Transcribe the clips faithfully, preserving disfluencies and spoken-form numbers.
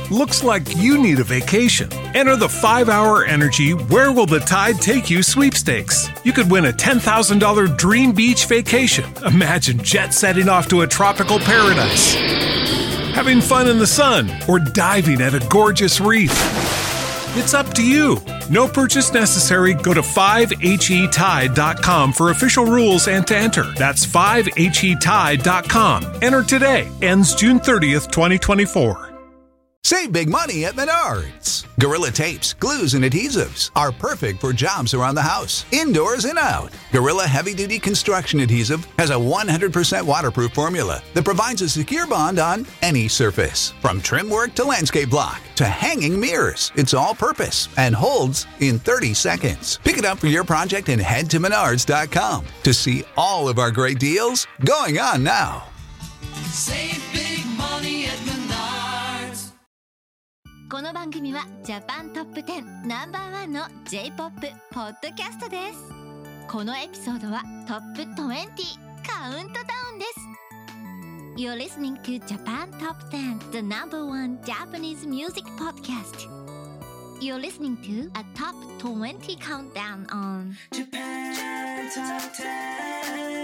Looks like you need a vacation. Enter the five hour Energy Where Will the Tide Take You sweepstakes. You could win a ten thousand dollars dream beach vacation. Imagine jet setting off to a tropical paradise, having fun in the sun, or diving at a gorgeous reef. It's up to you. No purchase necessary. Go to five H E tide dot com for official rules and to enter. That's five H E tide dot com. Enter today. Ends June thirtieth, twenty twenty-four. Save big money at Menards. Gorilla tapes, glues, and adhesives are perfect for jobs around the house, indoors and out. Gorilla Heavy Duty Construction Adhesive has a one hundred percent waterproof formula that provides a secure bond on any surface. From trim work to landscape block to hanging mirrors, it's all purpose and holds in thirty seconds. Pick it up for your project and head to menards dot com to see all of our great deals going on now. Save big money at Menards. この番組はジャパントップテンナンバーワンの J-ポップ ポッドキャストです。このエピソードはトップにじゅうカウントダウンです。You're listening to Japan Top ten, the number one Japanese music podcast. You're listening to a top twenty countdown on Japan Top ten.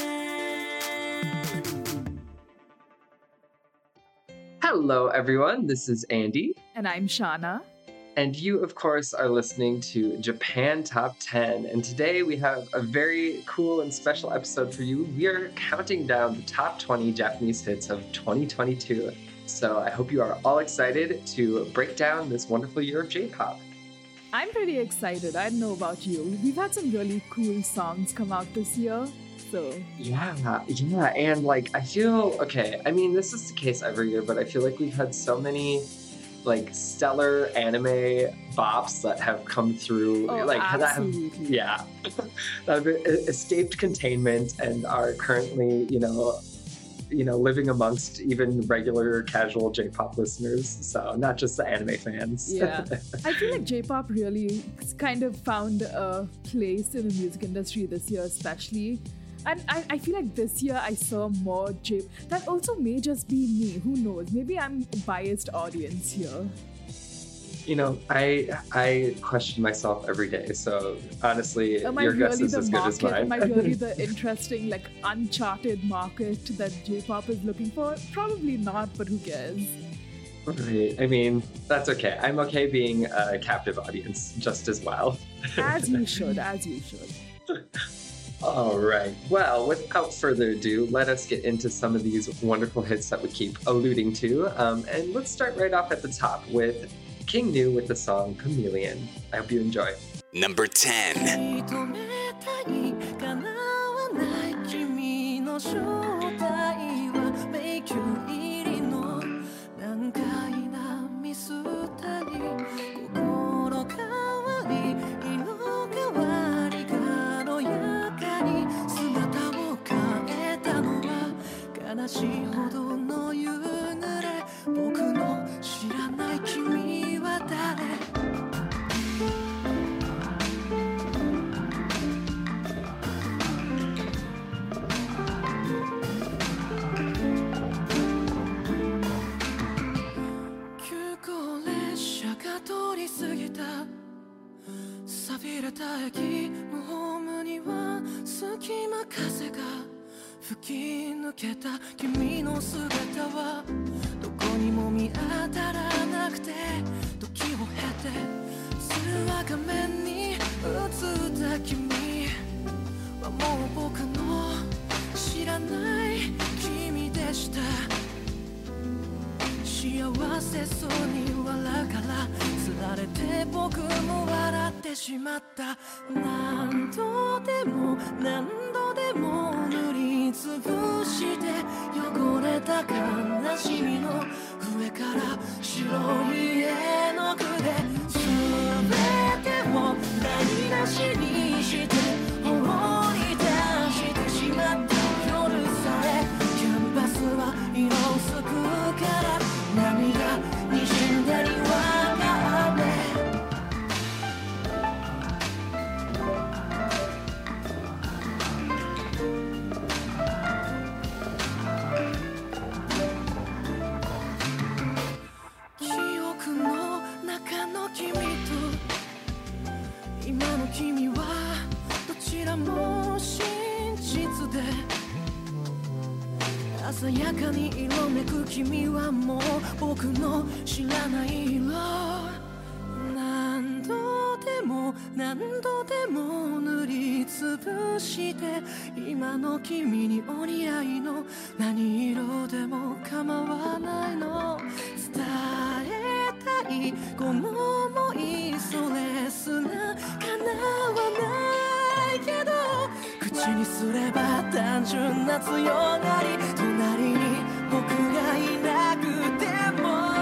Hello, everyone. This is Andy. And I'm Shauna. And you, of course, are listening to Japan Top ten. And today we have a very cool and special episode for you. We are counting down the top twenty Japanese hits of twenty twenty-two. So I hope you are all excited to break down this wonderful year of J-pop. I'm pretty excited. I don't know about you. We've had some really cool songs come out this year. So yeah, yeah, and like I feel okay. I mean, this is the case every year, but I feel like we've had so many like stellar anime bops that have come through. Oh, like absolutely. That have, yeah, that have escaped containment and are currently, you know, you know, living amongst even regular casual J-pop listeners. So not just the anime fans. Yeah, I feel like J-pop really kind of found a place in the music industry this year, especially. And I, I feel like this year I saw more J. That also may just be me. Who knows? Maybe I'm a biased audience here. You know, I I question myself every day. So honestly, Am I your really guess is the as good market? as mine. Am I really the interesting, like, uncharted market that J-pop is looking for? Probably not, but who cares? Right. I mean, that's okay. I'm okay being a captive audience just as well. As you should, as you should. All right. Well, without further ado, let us get into some of these wonderful hits that we keep alluding to. Um, and let's start right off at the top with King Gnu with the song Chameleon. I hope you enjoy. Number ten. 悲しいほどの夕暮れ僕の知らない君は誰 急行列車が通り過ぎた錆びれた駅のホームには隙間風が 吹き抜けた君の姿はどこにも見当たらなくて時を経て通話画面に映った君はもう僕の知らない君でした幸せそうに笑うからつられて僕も笑ってしまった何度でも何度でも塗りつぶして汚れた悲しみの上から白い絵の具で全てを台無しにして放り出してしまった夜さえキャンバスは色づくから涙にじんだりは雨 記さやかに色めく君はもう僕の知らない色何度でも何度でも塗りつぶして今の君にお似合いの何色でも構わないの伝えたいこの想いそれすら叶わないけど口にすれば単純な強がり隣に僕がいなくても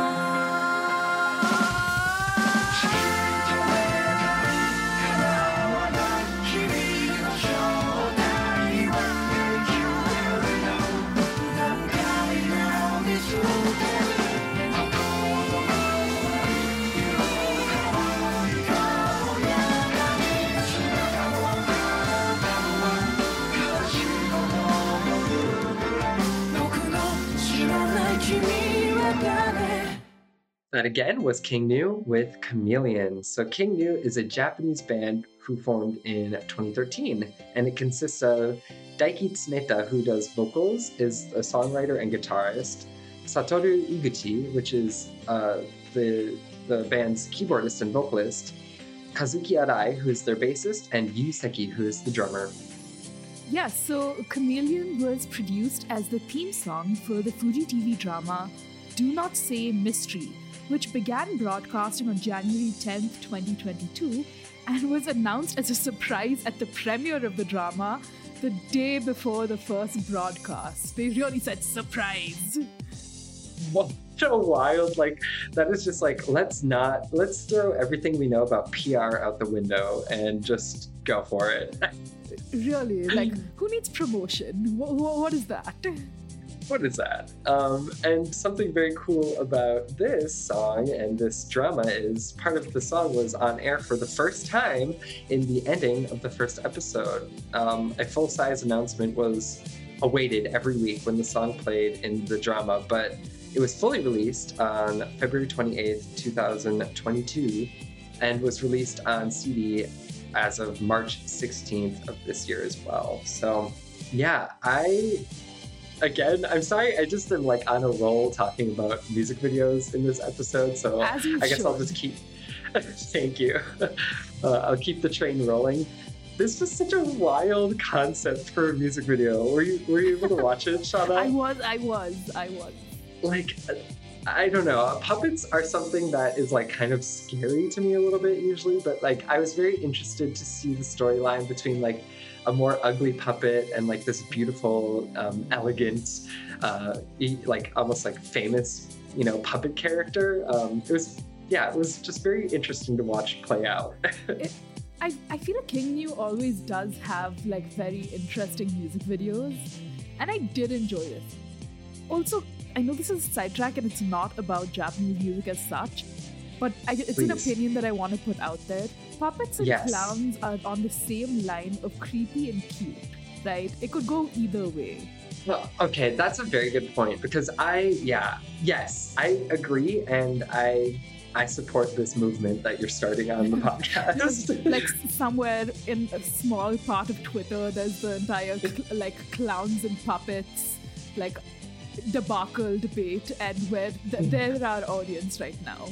That again was King Gnu with Chameleon. So King Gnu is a Japanese band who formed in twenty thirteen, and it consists of Daiki Tsuneta, who does vocals, is a songwriter and guitarist, Satoru Iguchi, which is uh, the, the band's keyboardist and vocalist, Kazuki Arai, who is their bassist, and Yu Seki, who is the drummer. Yeah, so Chameleon was produced as the theme song for the Fuji T V drama Do Not Say Mystery, which began broadcasting on January tenth, twenty twenty-two, and was announced as a surprise at the premiere of the drama the day before the first broadcast. They really said surprise. What a wild, like, that is just like, let's not, let's throw everything we know about P R out the window and just go for it. Really, like, who needs promotion? What, what is that? What is that? Um, and something very cool about this song and this drama is part of the song was on air for the first time in the ending of the first episode. Um, a full-size announcement was awaited every week when the song played in the drama, but it was fully released on February twenty-eighth, twenty twenty-two, and was released on C D as of March sixteenth of this year as well. So yeah, I... Again, I'm sorry, I just am like on a roll talking about music videos in this episode, so I guess should. I'll just keep... Thank you. Uh, I'll keep the train rolling. This was such a wild concept for a music video. Were you were you able to watch it, Shauna? I was, I was, I was. Like, I don't know. Puppets are something that is like kind of scary to me a little bit usually, but like I was very interested to see the storyline between like a more ugly puppet and like this beautiful, um, elegant, uh, like almost like famous, you know, puppet character. Um, it was, yeah, it was just very interesting to watch play out. it, I, I feel like King Gnu always does have like very interesting music videos, and I did enjoy this. Also, I know this is a sidetrack and it's not about Japanese music as such, but I, it's Please. an opinion that I want to put out there. Puppets and Yes. clowns are on the same line of creepy and cute, right? It could go either way. Well, okay, that's a very good point because I, yeah, yes, I agree, and I, I support this movement that you're starting on the podcast. Like somewhere in a small part of Twitter, there's the entire cl- like clowns and puppets, like debacle debate, and where th- they're our audience right now.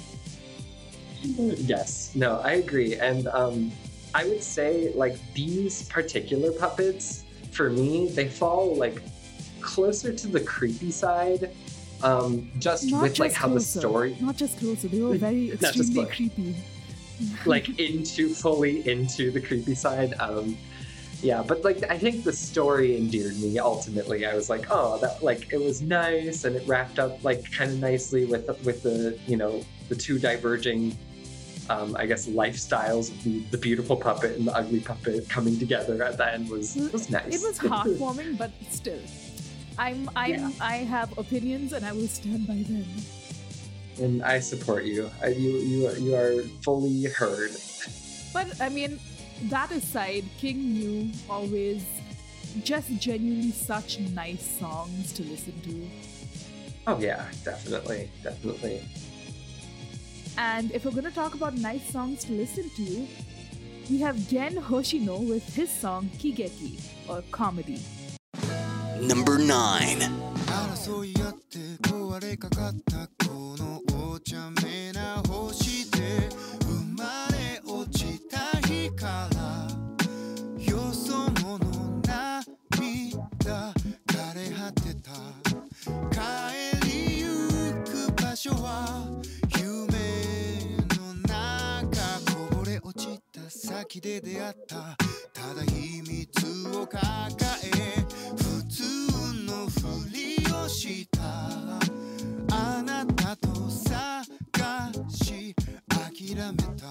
Yes, no, I agree. And um, I would say like these particular puppets, for me, they fall like closer to the creepy side, um, just Not with just like how closer. the story, Not just closer, they were very Not just extremely close. creepy. like into fully into the creepy side. Um, yeah, but like I think the story endeared me ultimately. I was like, oh, that like it was nice, and it wrapped up like kind of nicely with with the you know the two diverging. Um, I guess lifestyles of the, the beautiful puppet and the ugly puppet coming together at the end was was nice. It was heartwarming, but still, I'm I'm Yeah. I have opinions and I will stand by them. And I support you. I, you you are, you are fully heard. But I mean, that aside, King Gnu always just genuinely such nice songs to listen to. Oh yeah, definitely, definitely. And if we're going to talk about nice songs to listen to, we have Gen Hoshino with his song Kigeki, or Comedy. Number nine. 争い合って壊れかかったこのお茶目な星で生まれ落ちた日からよそ者涙枯れ果てた帰りゆく場所は夢の中こぼれ落ちた先で出会ったただ秘密を抱え普通のふりをしたあなたと探し諦めた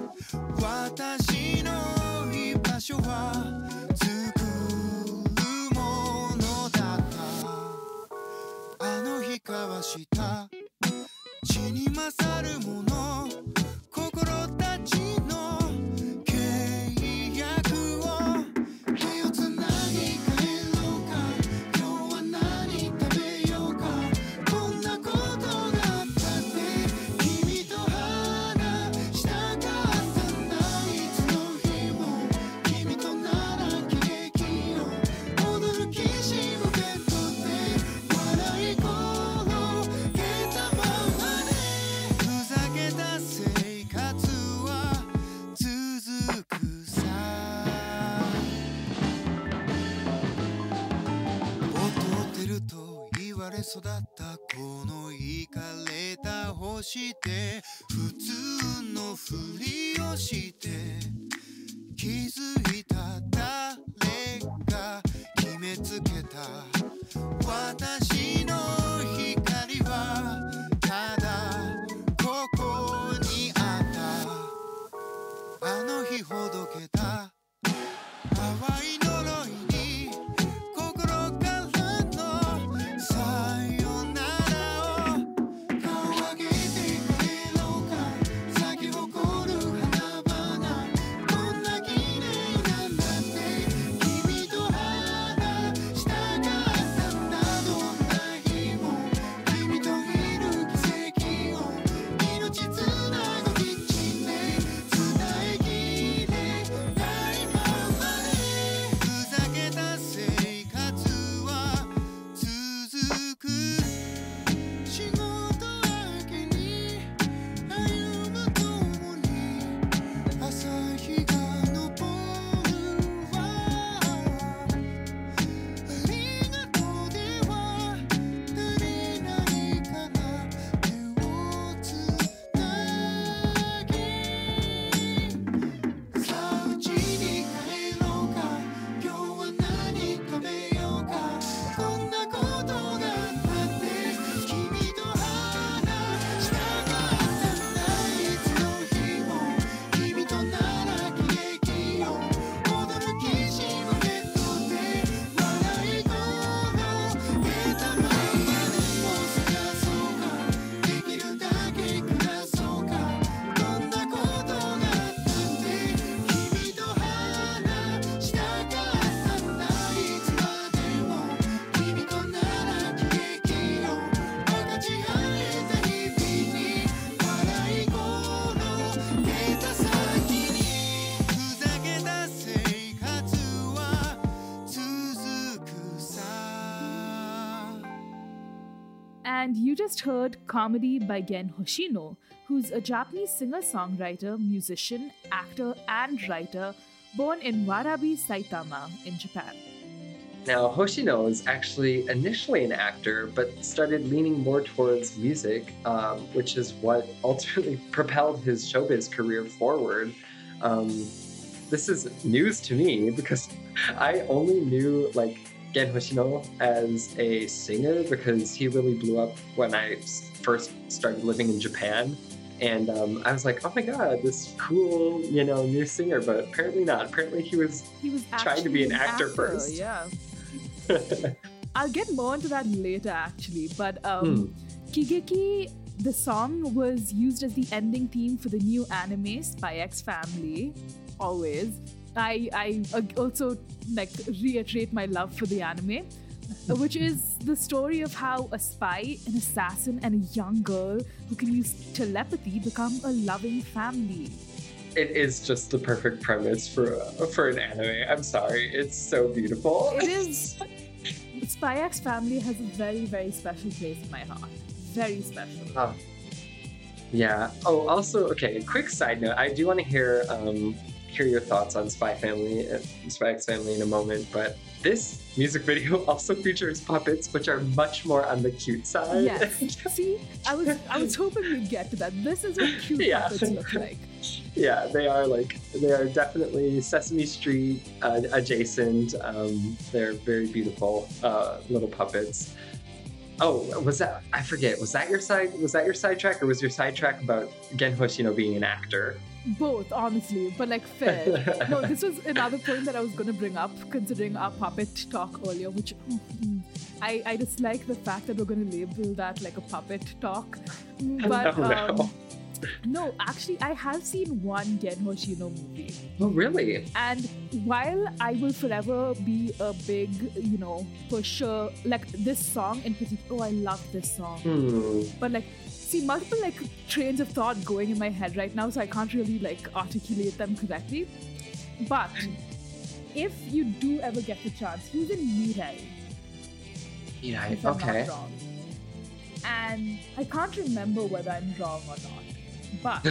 私の居場所は作るものだったあの日交わした血に勝るもの心たちの契約を手をつなぎ帰ろうか今日は何食べようかこんなことがあったって君と話したかったんだいつの日も君となら喜劇を踊るきしむベッドで笑い転げたままでふざけた生活は続くさ劣ってると言われ育ったこのイカれた星で普通のふりをして気づいた誰が決めつけた私の光はただここにあったあの日ほどけた淡い呪いに心からのさよならを顔上げてくれろうか咲き誇る花々こんな綺麗なんだって君と話したかったんだどんな日も君といる奇跡を命つなぐキッチンで伝えきれないままでふざけた生活は続く仕事明けに歩むともに朝日が昇るわありがとうでは足りないかな手をつなぎさあうちに帰ろうか今日は何食べようかこんなことがあったって君と話したかったんだいつの日も君となら喜劇を踊るきしむベッドで笑い転げたままでも探そうかできるだけ暮らそうかこんなことがあったって君と話したかったんだいつまでも君となら喜劇を分かち合えた日々に笑い転げた先にふざけた生活は続くさ And you just heard Comedy by Gen Hoshino, who's a Japanese singer-songwriter, musician, actor, and writer born in Warabi, Saitama, in Japan. Now, Hoshino is actually initially an actor, but started leaning more towards music, um, which is what ultimately propelled his showbiz career forward. Um, this is news to me because I only knew like Gen Hoshino as a singer because he really blew up when I s- first started living in Japan. And um, I was like, oh my god, this cool, you know, new singer, but apparently not. Apparently he was He was trying to be an actually actor first. Yeah. I'll get more into that later, actually. But um, Kigeki, the song, was used as the ending theme for the new anime Spy X Family. Always. I I uh, also like reiterate my love for the anime, uh, which is the story of how a spy, an assassin, and a young girl who can use telepathy become a loving family. It is just the perfect premise for uh, for an anime. I'm sorry, it's so beautiful. It is. It's Spy X Family has a very, very special place in my heart. Very special. Oh. Yeah. Oh, also, okay, quick side note. I do want to hear um, hear your thoughts on Spy Family, uh, Spy X Family in a moment, but this music video also features puppets, which are much more on the cute side. Yes. See, I was I was hoping we'd get to that. This is what cute Yeah. puppets look like. Yeah, they are like they are definitely Sesame Street uh, adjacent. Um, they're very beautiful uh, little puppets. Oh, was that? I forget. Was that your side? Was that your sidetrack, or was your sidetrack about Gen Hoshino being an actor? Both, honestly, but like fair. No, this was another point that I was going to bring up, considering our puppet talk earlier, which mm, I, I dislike the fact that we're going to label that like a puppet talk. Mm, But Oh, no. um, no, actually, I have seen one Gen Hoshino movie. Oh, really? And while I will forever be a big, you know, pusher, like this song in particular, oh, I love this song. Hmm. But like, see, multiple like trains of thought going in my head right now, so I can't really like articulate them correctly. But if you do ever get the chance, he's in Mirai, Yeah. if I'm Okay. not wrong. And I can't remember whether I'm wrong or not. But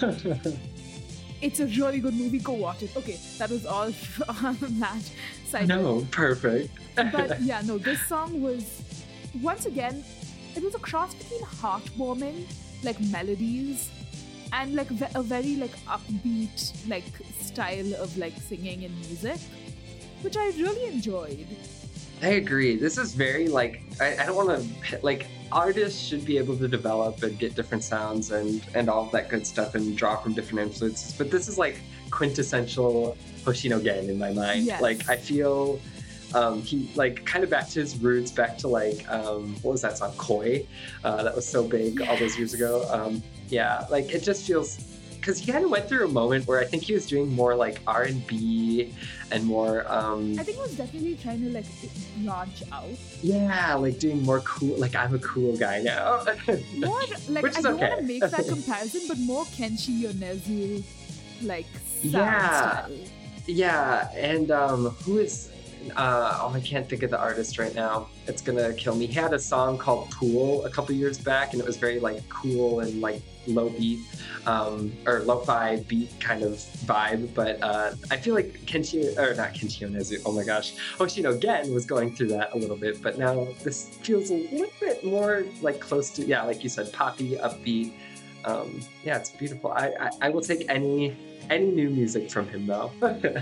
it's a really good movie. Go watch it. Okay, that was all on that side. No, perfect. But yeah, no, this song was, once again, it was a cross between heartwarming, like melodies, and like ve- a very like upbeat like style of like singing and music, which I really enjoyed. I agree. This is very like I, I don't want to like artists should be able to develop and get different sounds and and all of that good stuff and draw from different influences. But this is like quintessential Hoshino Gen in my mind. Yes. Like I feel um, he like kind of back to his roots, back to like um, what was that song Koi? Uh, that was so big all those years ago. Um, yeah, like it just feels. Because he kind of went through a moment where I think he was doing more like R and B and more um I think he was definitely trying to like branch out. yeah, like doing more cool, like I'm a cool guy now. More like Which I is don't okay. want to make that comparison, but more Kenshi Yonezu like sound Yeah. style. Yeah, and um, who is? Uh, oh, I can't think of the artist right now. It's gonna kill me. He had a song called "Pool" a couple years back, and it was very like cool and like low beat, um, or lo-fi beat kind of vibe. But uh, I feel like Kenshi, or not Kenshi Yonezu. Oh my gosh, Hoshino Gen was going through that a little bit, but now this feels a little bit more like close to yeah, like you said, poppy, upbeat. Um, yeah, it's beautiful. I, I I will take any any new music from him though.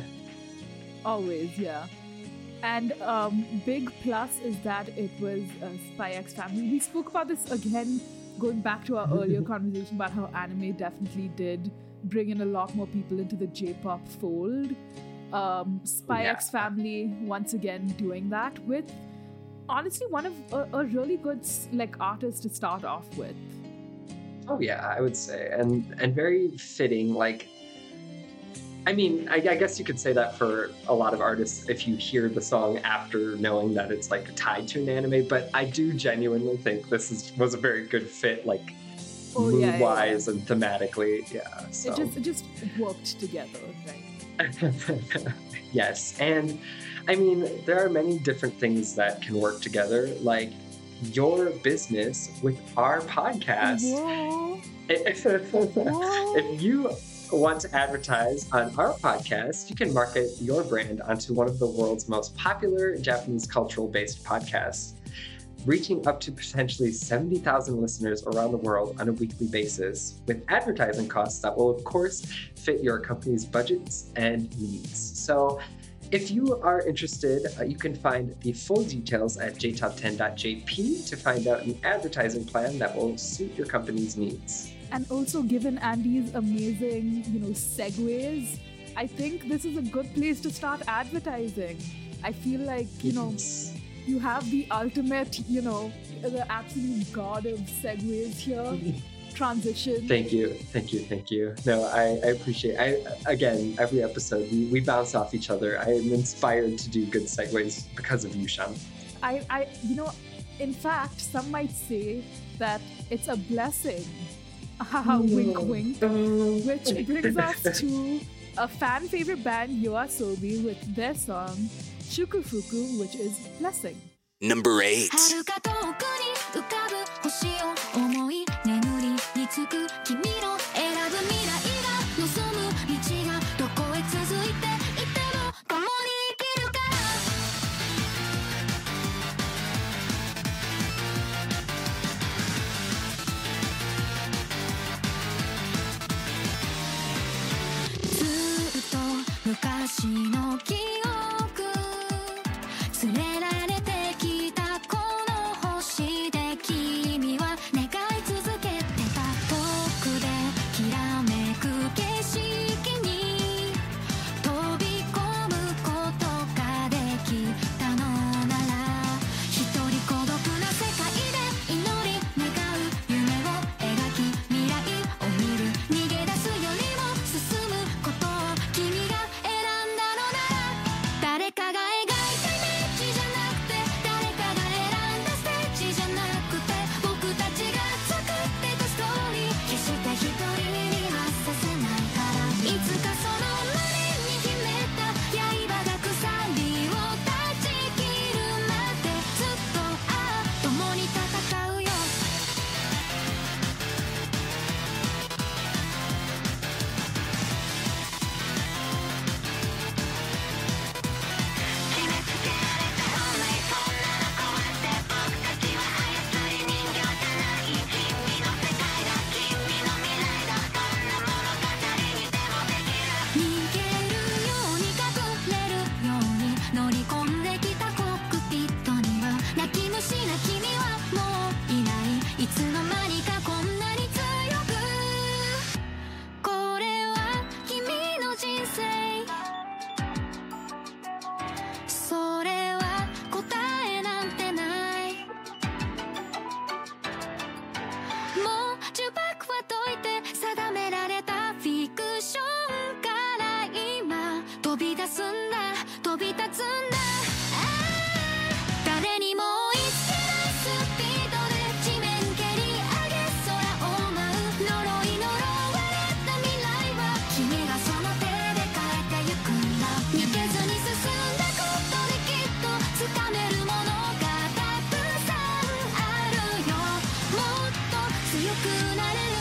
Always, yeah. And um, big plus is that it was a Spy X Family. We spoke about this again, going back to our earlier conversation about how anime definitely did bring in a lot more people into the J-pop fold. Um, Spy Yeah. X Family once again doing that with, honestly, one of a, a really good like artist to start off with. Oh yeah, I would say, and and very fitting. Like, I mean, I, I guess you could say that for a lot of artists if you hear the song after knowing that it's like tied to an anime. But I do genuinely think this is was a very good fit, like Oh, yeah, yeah, mood-wise and thematically. Yeah. So. It just it just worked together, right? Yes, and I mean, there are many different things that can work together, like your business with our podcast. Whoa. If, if you want to advertise on our podcast, you can market your brand onto one of the world's most popular Japanese cultural-based podcasts, reaching up to potentially seventy thousand listeners around the world on a weekly basis, with advertising costs that will, of course, fit your company's budgets and needs. So if you are interested, uh, you can find the full details at j top ten dot j p to find out an advertising plan that will suit your company's needs. And also, given Andy's amazing, you know, segues, I think this is a good place to start advertising. I feel like, you know, you have the ultimate, you know, the absolute god of segues here. Transition. Thank you, thank you, thank you. No, I, I appreciate. I again, every episode we, we bounce off each other. I am inspired to do good segues because of you, Sean. I, I, you know, in fact, some might say that it's a blessing. Haha, wink, wink. Which brings us to a fan favorite band, YOASOBI, with their song Shukufuku, which is Blessing. Number eight. 遥か遠くに浮かぶ星を思い眠りにつく君の選ぶ未来が望む道がどこへ続いていても共に生きるからずっと昔の記憶連れられてきたこの星で君は願い続けてた遠くできらめく景色に飛び込むことができたのなら一人孤独な世界で祈り願う夢を描き未来を見る逃げ出すよりも進むことを君が選んだのなら誰かが描いたイメージじゃなくて誰かが選んだステージじゃなくて僕たちが作ってたストーリー決して一人にはさせないからいつかその胸に秘めた刃が鎖を断ち切るまでずっとああ共に戦うよ決めつけられた運命そんなの壊して僕たちは操り人形じゃない君の世界だ君の未来だどんな物語にでもできる逃げるように隠れるように乗り込んできたコックピットには泣き虫な君はもういないいつの間にかこんなに強くこれは君の人生それは答えなんてないもう呪縛は解いて定められたフィクションから今飛び出すんだ飛び立つんだああ誰にも追いつけないスピードで地面蹴り上げ空を舞う呪い呪われた未来は君がその手で変えてゆくんだ逃げずに進んだことできっと掴めるものがたくさんあるよもっと強くなれる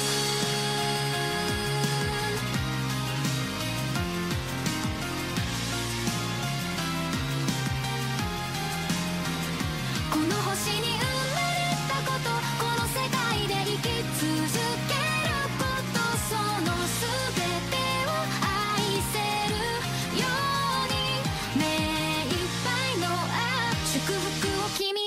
この星に生まれたことこの世界で生き続けることその全てを愛せるように目いっぱいのあ祝福を君に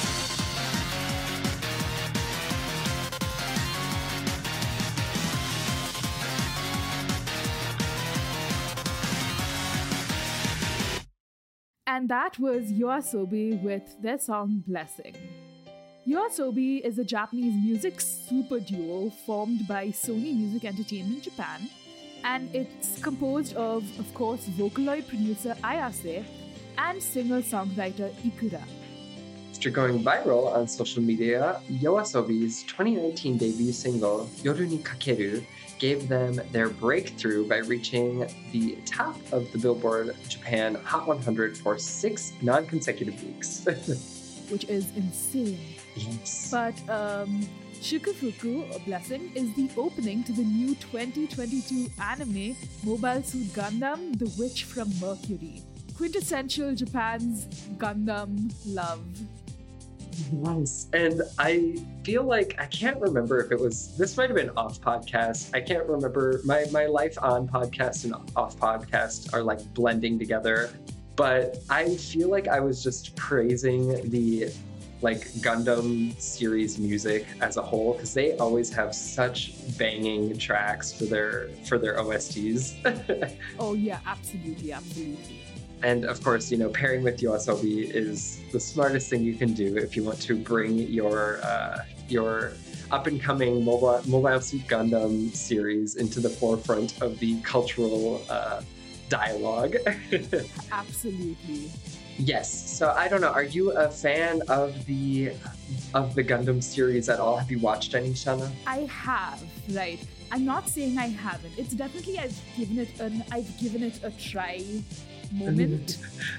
And that was YOASOBI with their song Blessing. YOASOBI is a Japanese music super duo formed by Sony Music Entertainment Japan, and it's composed of, of course, Vocaloid producer Ayase and singer-songwriter Ikura. After going viral on social media, YOASOBI's twenty nineteen debut single, Yoru ni Kakeru, gave them their breakthrough by reaching the top of the Billboard Japan Hot one hundred for six non-consecutive weeks. Which is insane. Yes. But um, Shukufuku, or Blessing, is the opening to the new twenty twenty-two anime Mobile Suit Gundam, The Witch from Mercury. Quintessential Japan's Gundam love. Nice. And I feel like, I can't remember if it was, this might have been off podcast. I can't remember. My, my life on podcast and off podcast are like blending together. But I feel like I was just praising the like Gundam series music as a whole, because they always have such banging tracks for their for their O S Ts. Oh yeah, absolutely, absolutely. And of course, you know, pairing with YOASOBI is the smartest thing you can do if you want to bring your uh, your up-and-coming Mobile, Mobile Suit Gundam series into the forefront of the cultural uh, dialogue. Absolutely. Yes. So I don't know. Are you a fan of the of the Gundam series at all? Have you watched any, Shana? I have, right. I'm not saying I haven't. It's definitely I've given it an I've given it a try moment.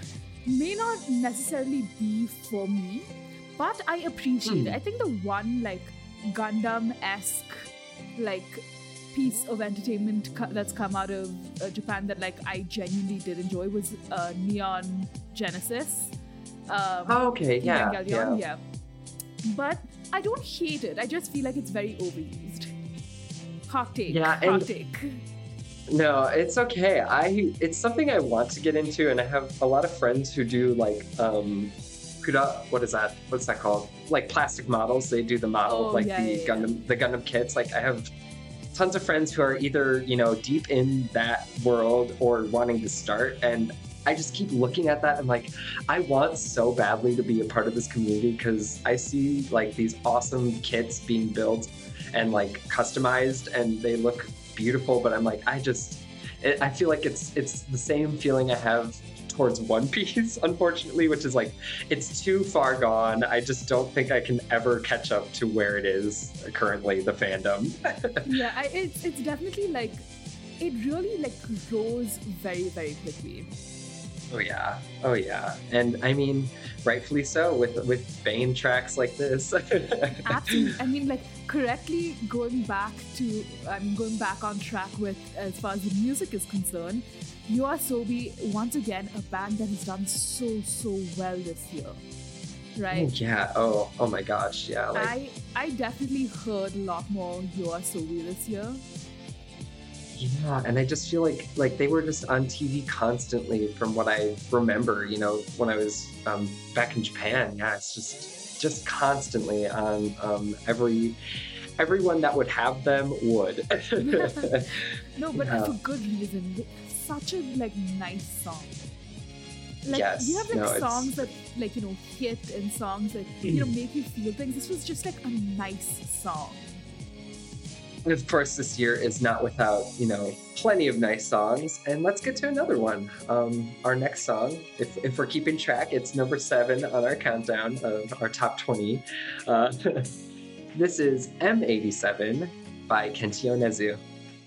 may not necessarily be for me, but I appreciate Mm. it. I think the one like Gundam-esque like piece of entertainment co- that's come out of uh, Japan that like I genuinely did enjoy was uh, Neon Genesis. Um, Oh, okay, yeah, Evangelion, yeah. yeah. But I don't hate it. I just feel like it's very overused. Hot take. Yeah, hot and- take. No, it's okay. I it's something I want to get into, and I have a lot of friends who do like um, Kuda, what is that? What's that called? Like plastic models. They do the model Oh, of like yeah, the yeah, yeah. Gundam, the Gundam kits. Like I have tons of friends who are either you know deep in that world or wanting to start, and I just keep looking at that. I'm like, I want so badly to be a part of this community because I see like these awesome kits being built and like customized, and they look beautiful. But I'm like, I just, it, I feel like it's it's the same feeling I have towards One Piece, unfortunately, which is like, it's too far gone. I just don't think I can ever catch up to where it is currently, the fandom. Yeah, I, it's it's definitely like it really like rose very very quickly. Oh yeah, oh yeah, and I mean, rightfully so with with Bane tracks like this. Absolutely. I mean, like correctly going back to, I mean, going back on track with as far as the music is concerned, YOASOBI once again a band that has done so so well this year, Oh right? yeah, oh oh my gosh, yeah. Like, I I definitely heard a lot more YOASOBI this year. Yeah, and I just feel like like they were just on T V constantly from what I remember, you know, when I was um, back in Japan. Yeah, it's just just constantly on um, every everyone that would have them would. No, but Yeah. for good reason. Such a like nice song. Like Yes, you have like no, it's- songs that like you know hit and songs that you know make you feel things. This was just like a nice song. And of course, this year is not without, you know, plenty of nice songs. And let's get to another one. Um, our next song, if, if we're keeping track, it's number seven on our countdown of our top twenty. Uh, this is M eighty-seven by Kenshi Yonezu.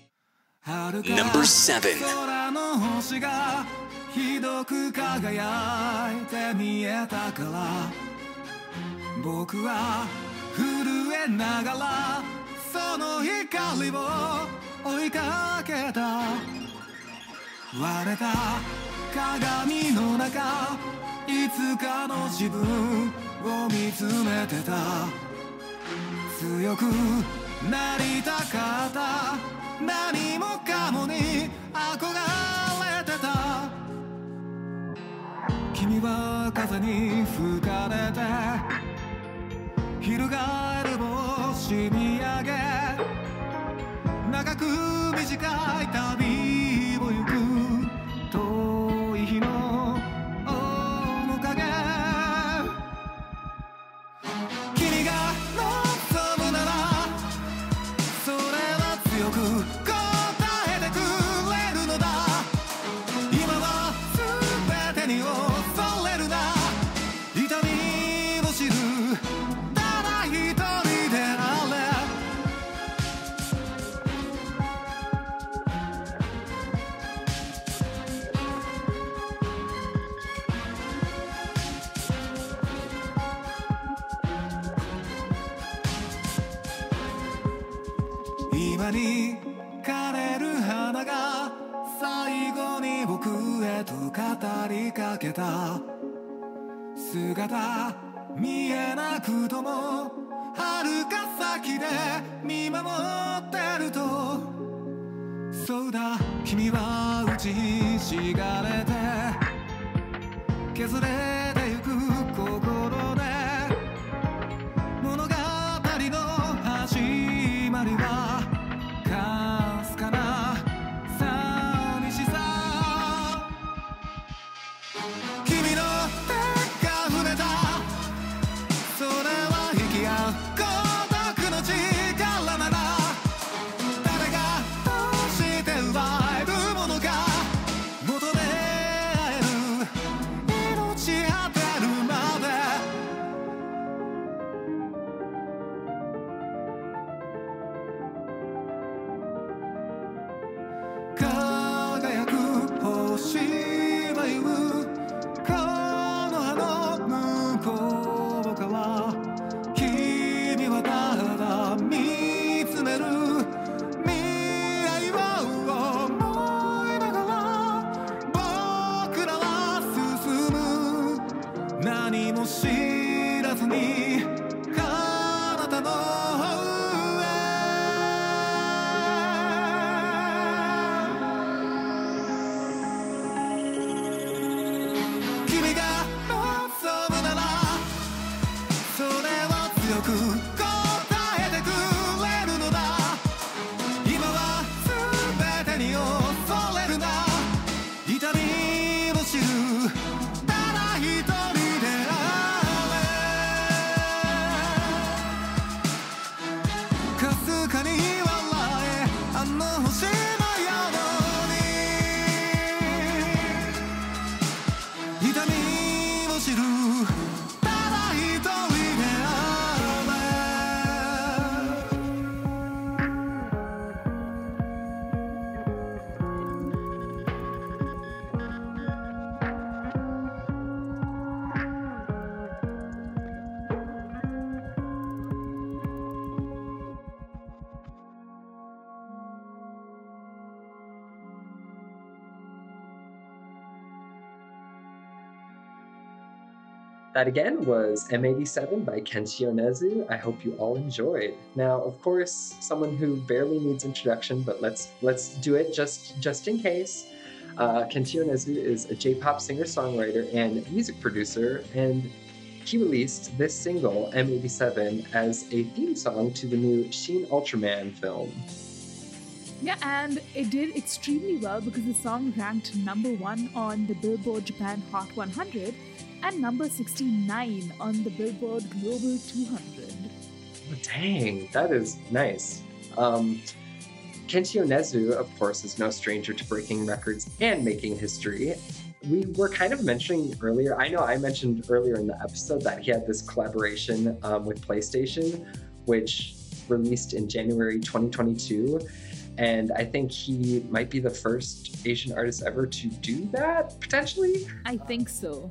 Number seven. 空の星がひどく輝いて見えたから僕は震えながらその光を追いかけた割れた鏡の中いつかの自分を見つめてた強くなりたかった何もかもに憧れてた君は風に吹かれて翻る星見上げ長く短い旅を行く遠い日の面影君が望むならそれは強く答えてくれるのだ今は全てに恐れるな痛みを知るただ一人であれ今に枯れる花が最後に僕へと語りかけた姿見えなくとも遥か先で見守ってるとそうだ君は打ちひしがれて削れてゆく心で物語の始まりはかすかな寂しさ君の手が触れたそれは引き合う孤独の力なら誰がどうして奪えるものか求め合える命果てるまで That again was M eighty-seven by Kenshi Yonezu. I hope you all enjoyed. Now, of course, someone who barely needs introduction, but let's let's do it just just in case. Uh, Kenshi Yonezu is a J-pop singer-songwriter and music producer, and he released this single, M eighty-seven, as a theme song to the new Shin Ultraman film. Yeah, and it did extremely well because the song ranked number one on the Billboard Japan Hot one hundred and number sixty-nine on the Billboard Global two hundred. Oh, dang, that is nice. Um, Kenshi Yonezu, of course, is no stranger to breaking records and making history. We were kind of mentioning earlier, I know I mentioned earlier in the episode that he had this collaboration um, with PlayStation, which released in January twenty twenty-two. And I think he might be the first Asian artist ever to do that, potentially. I think so.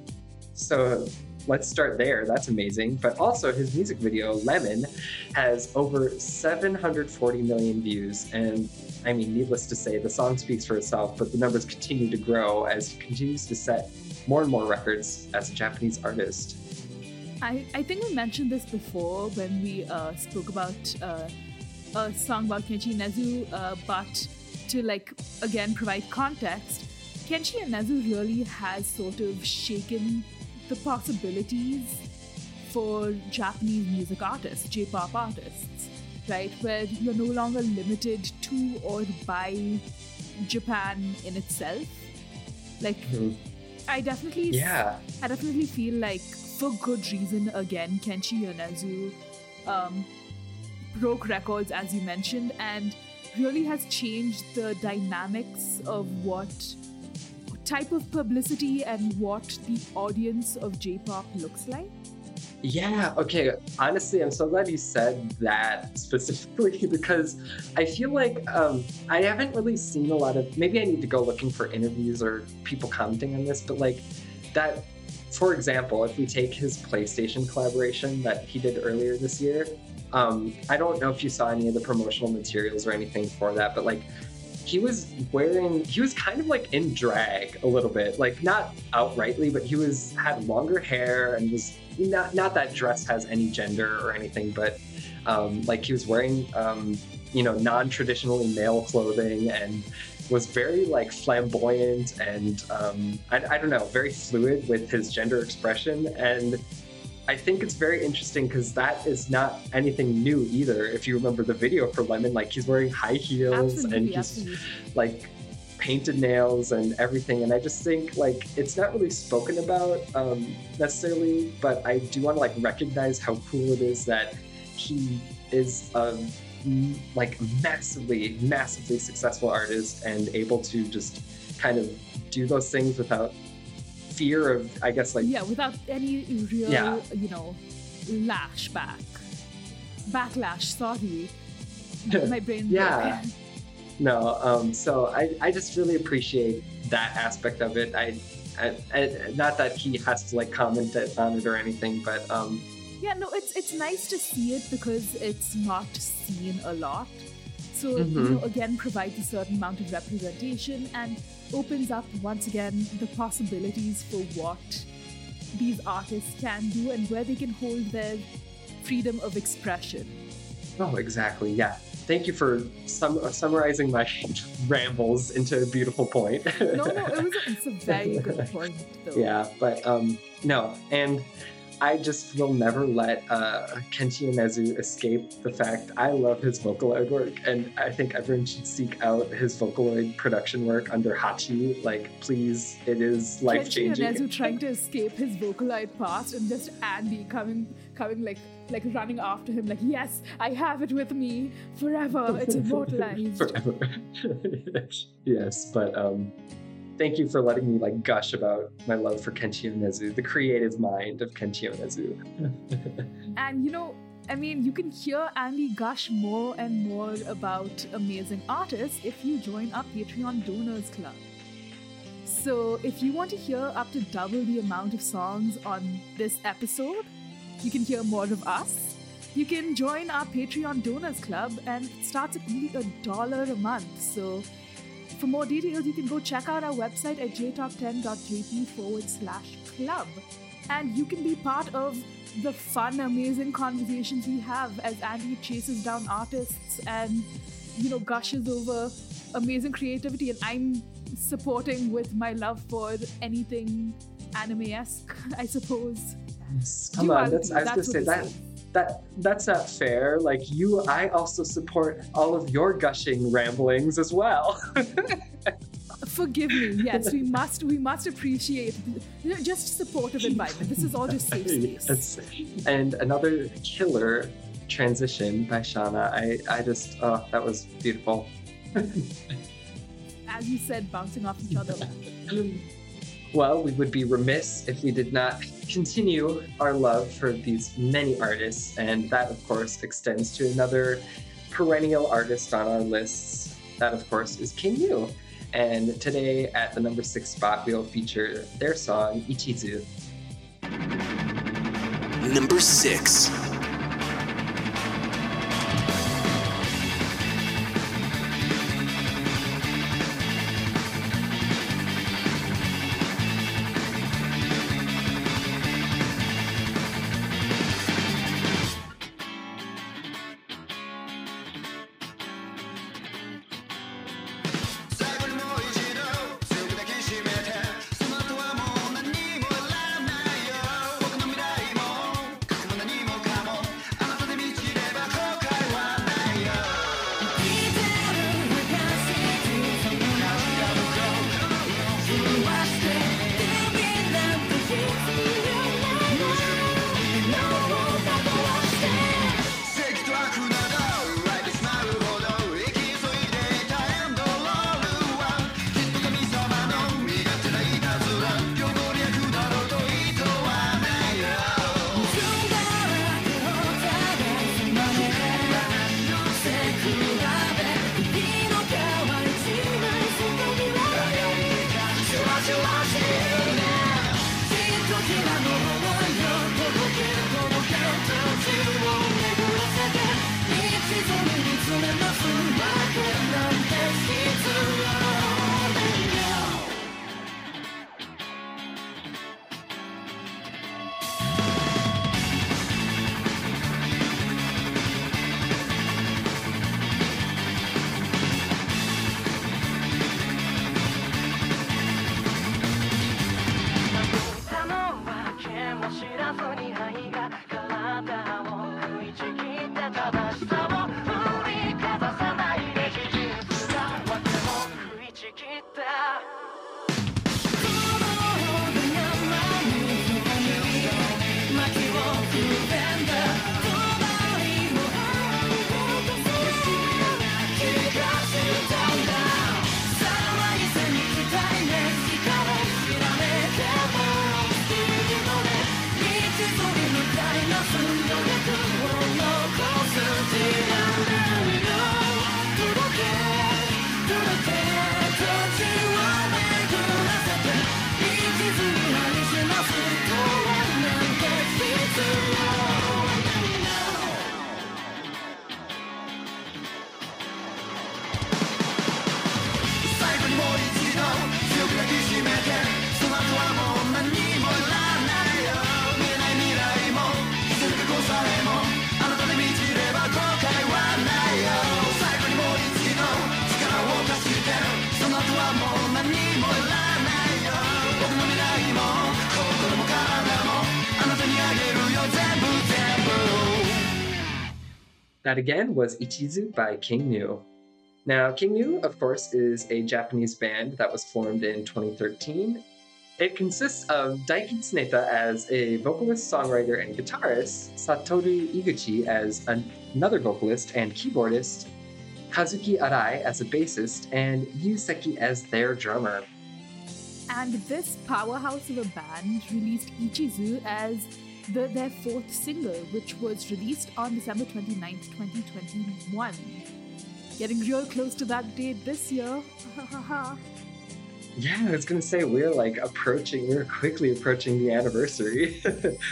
So let's start there. That's amazing. But also his music video, Lemon, has over seven hundred forty million views. And I mean, needless to say, the song speaks for itself, but the numbers continue to grow as he continues to set more and more records as a Japanese artist. I, I think we mentioned this before when we uh, spoke about uh, a song about Kenshi Yonezu, uh, but to like, again, provide context, Kenshi Yonezu really has sort of shaken the possibilities for Japanese music artists, J-pop artists, right? Where you're no longer limited to or by Japan in itself. Like, mm-hmm. I definitely, yeah. I definitely feel like, for good reason, again, Kenshi Yonezu um, broke records, as you mentioned, and really has changed the dynamics of what type of publicity and what the audience of J-pop looks like. Yeah, okay. Honestly, I'm so glad you said that specifically because I feel like um, I haven't really seen a lot of, maybe I need to go looking for interviews or people commenting on this, but like that, for example, if we take his PlayStation collaboration that he did earlier this year, um, I don't know if you saw any of the promotional materials or anything for that, but like he was wearing, he was kind of like in drag a little bit, like not outrightly, but he was had longer hair and was not, not that dress has any gender or anything, but um, like he was wearing, um, you know, non-traditionally male clothing and was very like flamboyant and um, I, I don't know, very fluid with his gender expression. And I think it's very interesting because that is not anything new either. If you remember the video for Lemon, like he's wearing high heels absolutely, and he's absolutely. like painted nails and everything. And I just think like it's not really spoken about um, necessarily, but I do want to like recognize how cool it is that he is a like massively, massively successful artist and able to just kind of do those things without fear of, I guess, like... Yeah, without any real, yeah. you know, lash back. Backlash, sorry. My brain... yeah. No, um, so I, I just really appreciate that aspect of it. I, I, I not that he has to, like, comment on it or anything, but... Um, yeah, no, it's it's nice to see it because it's not seen a lot. So, mm-hmm. you know, again, provides a certain amount of representation and opens up, once again, the possibilities for what these artists can do and where they can hold their freedom of expression. Oh, exactly, yeah. Thank you for sum- summarizing my rambles into a beautiful point. no, no, it was a, it's a very good point, though. Yeah, but um, no, and I just will never let uh, Kenshi Yonezu escape the fact I love his Vocaloid work, and I think everyone should seek out his Vocaloid production work under Hachi. Like, please, it is life-changing. Kenshi Yonezu trying to escape his Vocaloid past, and just Andy coming, coming like, like running after him, like, yes, I have it with me forever. It's immortalized. Forever. Yes, but um. Thank you for letting me like gush about my love for Kenshi Yonezu, the creative mind of Kenshi Yonezu. And you know, I mean, you can hear Andy gush more and more about amazing artists if you join our Patreon Donors Club. So if you want to hear up to double the amount of songs on this episode, you can hear more of us. You can join our Patreon Donors Club, and it starts at only a dollar a month. So for more details, you can go check out our website at j top ten dot j p forward slash club. And you can be part of the fun, amazing conversations we have as Andy chases down artists and, you know, gushes over amazing creativity. And I'm supporting with my love for anything anime-esque, I suppose. Come on, that's, I was gonna say that. That that's not fair. Like you, I also support all of your gushing ramblings as well. Forgive me. Yes, we must. We must appreciate, you know, just supportive environment. This is all just safe space. Yes. And another killer transition by Shauna. I I just oh that was beautiful. As you said, bouncing off each other. Well, we would be remiss if we did not continue our love for these many artists, and that, of course, extends to another perennial artist on our lists. That, of course, is King Gnu. And today, at the number six spot, we'll feature their song, Ichizu. Number six. 何もいらないよ僕の未来も心も体もあなたにあげるよ全部全部 That again was Ichizu by King Gnu. Now, King Gnu, of course, is a Japanese band that was formed in twenty thirteen. It consists of Daiki Tsuneta as a vocalist, songwriter, and guitarist, Satoru Iguchi as an- another vocalist and keyboardist, Kazuki Arai as a bassist, and Yu Seki as their drummer. And this powerhouse of a band released Ichizu as the, their fourth single, which was released on December twenty-ninth, twenty twenty-one. Getting real close to that date this year. Yeah, I was gonna say, we're like approaching, we're quickly approaching the anniversary.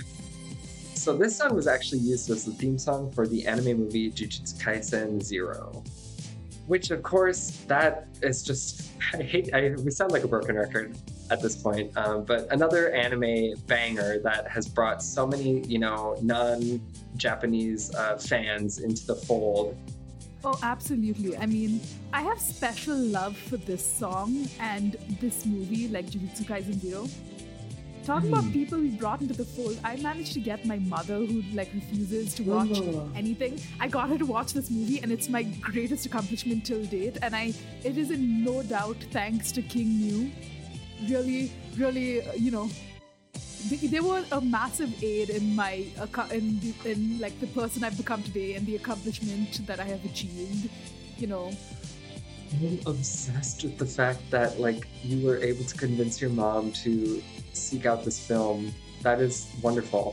So this song was actually used as the theme song for the anime movie Jujutsu Kaisen Zero. Which, of course, that is just, I hate, I, we sound like a broken record. at this point. Um, but another anime banger that has brought so many, you know, non-Japanese uh, fans into the fold. Oh, absolutely. I mean, I have special love for this song and this movie, like Jujutsu Kaisen Zero. Talking mm. about people we brought into the fold, I managed to get my mother, who like refuses to watch oh. anything. I got her to watch this movie, and it's my greatest accomplishment till date. And I, it is in no doubt thanks to King Gnu. Really, really, uh, you know, they, they were a massive aid in my in the, in like the person I've become today and the accomplishment that I have achieved. You know. I'm obsessed with the fact that like you were able to convince your mom to seek out this film. That is wonderful.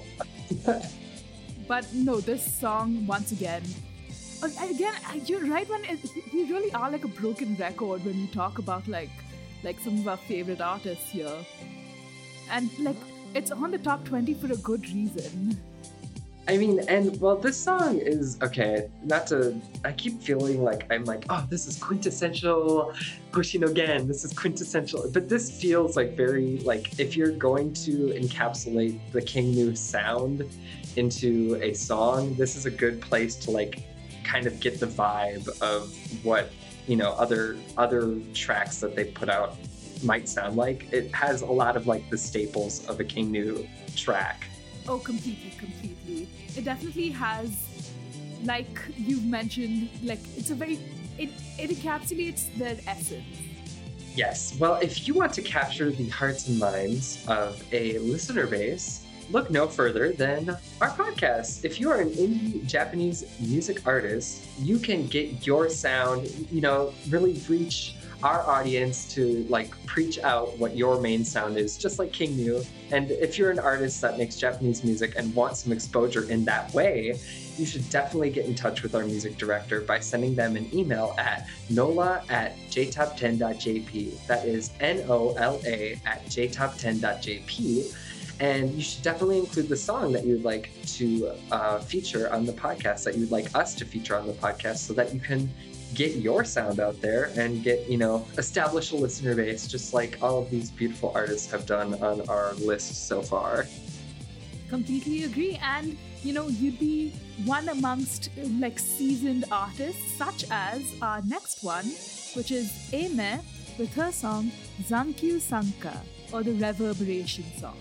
But no, this song once again. Again, you're right. When it, we really are like a broken record when we talk about like like some of our favorite artists here, and like it's on the top twenty for a good reason. I mean, and well, this song is okay. Not to, I keep feeling like I'm like, oh, this is quintessential Hoshino Gen. This is quintessential, but this feels like very like if you're going to encapsulate the King Gnu sound into a song, this is a good place to like kind of get the vibe of what you know other other tracks that they put out might sound like. It has a lot of like the staples of a King Gnu track. Oh, completely, completely. It definitely has, like you've mentioned, like it's a very, it, it encapsulates their essence. Yes. Well, if you want to capture the hearts and minds of a listener base, look no further than our podcast. If you are an indie Japanese music artist, you can get your sound, you know, really reach our audience to like preach out what your main sound is, just like King Gnu. And if you're an artist that makes Japanese music and wants some exposure in that way, you should definitely get in touch with our music director by sending them an email at nola at j top ten dot j p. That is N O L A at j top ten dot j p. And you should definitely include the song that you'd like to uh, feature on the podcast, that you'd like us to feature on the podcast, so that you can get your sound out there and get, you know, establish a listener base, just like all of these beautiful artists have done on our list so far. Completely agree. And, you know, you'd be one amongst like seasoned artists, such as our next one, which is Aime with her song Zankyu Sanka, or the Reverberation song.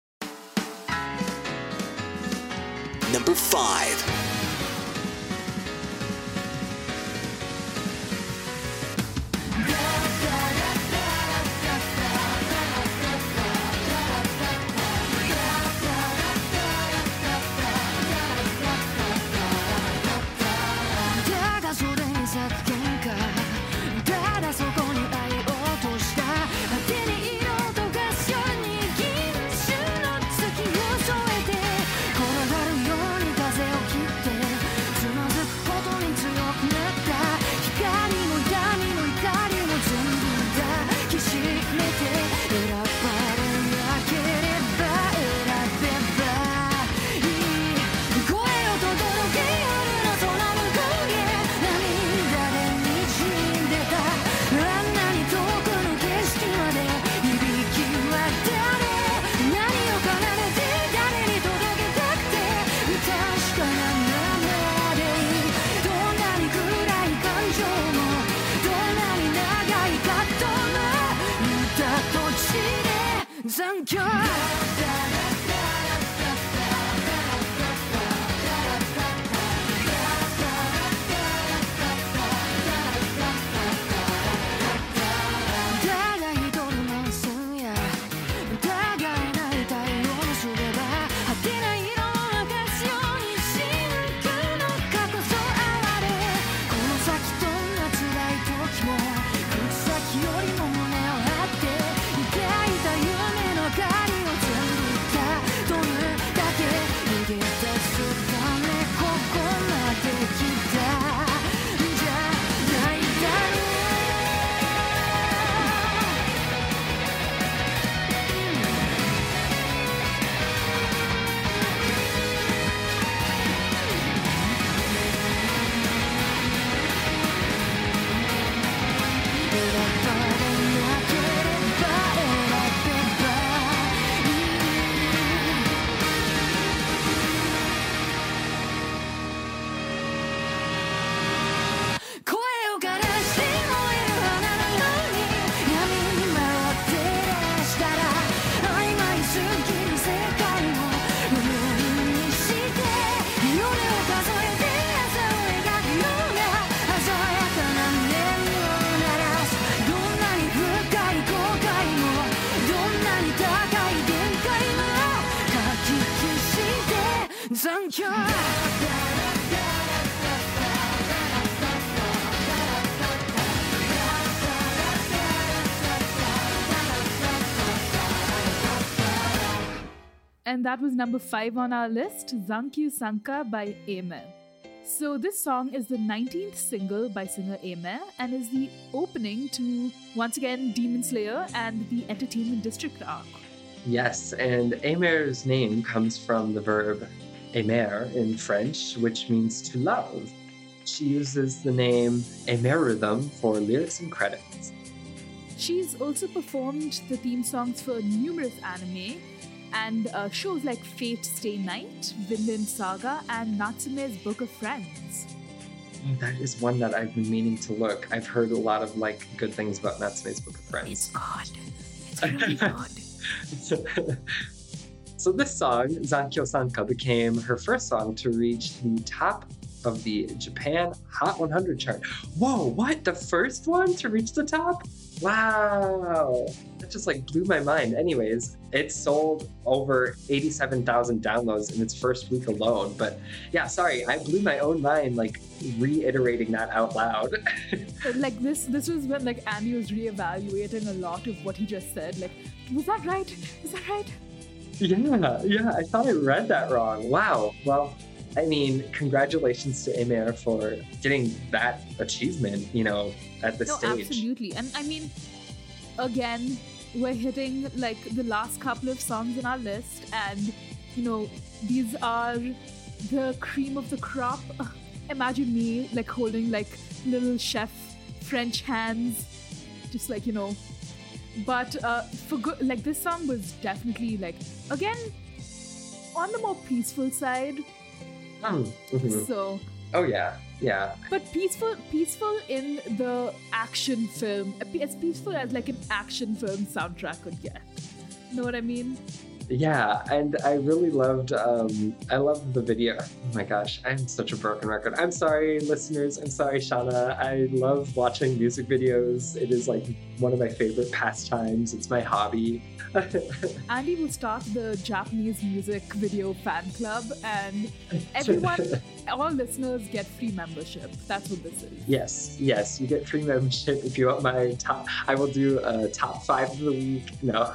Number five. よりも胸を張って抱いた夢の明かりを全部 And that was number five on our list, Zankyu Sanka by Aimer. So this song is the nineteenth single by singer Aimer and is the opening to, once again, Demon Slayer and the Entertainment District arc. Yes, and Aimer's name comes from the verb aimer in French, which means to love. She uses the name Aimer-rhythm for lyrics and credits. She's also performed the theme songs for numerous anime and uh, shows like Fate Stay Night, Vinland Saga, and Natsume's Book of Friends. That is one that I've been meaning to look. I've heard a lot of like good things about Natsume's Book of Friends. It's good. It's really good. So this song, Zankyo Sanka, became her first song to reach the top of the Japan Hot one hundred chart. Whoa, what? The first one to reach the top? Wow. That just like blew my mind. Anyways, it sold over eighty-seven thousand downloads in its first week alone. But yeah, sorry, I blew my own mind like reiterating that out loud. Like this this was when like Andy was reevaluating a lot of what he just said. Like, was that right? Was that right? Yeah, yeah, I thought I read that wrong. Wow. Well, I mean, congratulations to Aimer for getting that achievement, you know, at the no, stage. Absolutely. And I mean, again, we're hitting like the last couple of songs in our list, and you know, these are the cream of the crop. Imagine me like holding like little chef French hands, just like, you know. But uh, for good, like this song was definitely like, again, on the more peaceful side. Mm, mm-hmm. So. Oh yeah, yeah. But peaceful, peaceful in the action film, as peaceful as like an action film soundtrack could get. Know what I mean? Yeah, and I really loved, um, I loved the video. Oh my gosh, I'm such a broken record. I'm sorry, listeners. I'm sorry, Shauna. I love watching music videos. It is like one of my favorite pastimes. It's my hobby. Andy will start the Japanese music video fan club, and everyone, all listeners get free membership. That's what this is. Yes, yes, you get free membership if you want my top. I will do a top five of the week. No.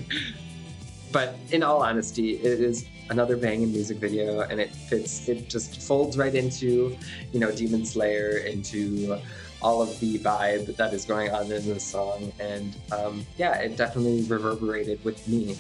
But in all honesty, it is another banging music video, and it fits, it just folds right into, you know, Demon Slayer, into all of the vibe that is going on in this song. And um, yeah, it definitely reverberated with me.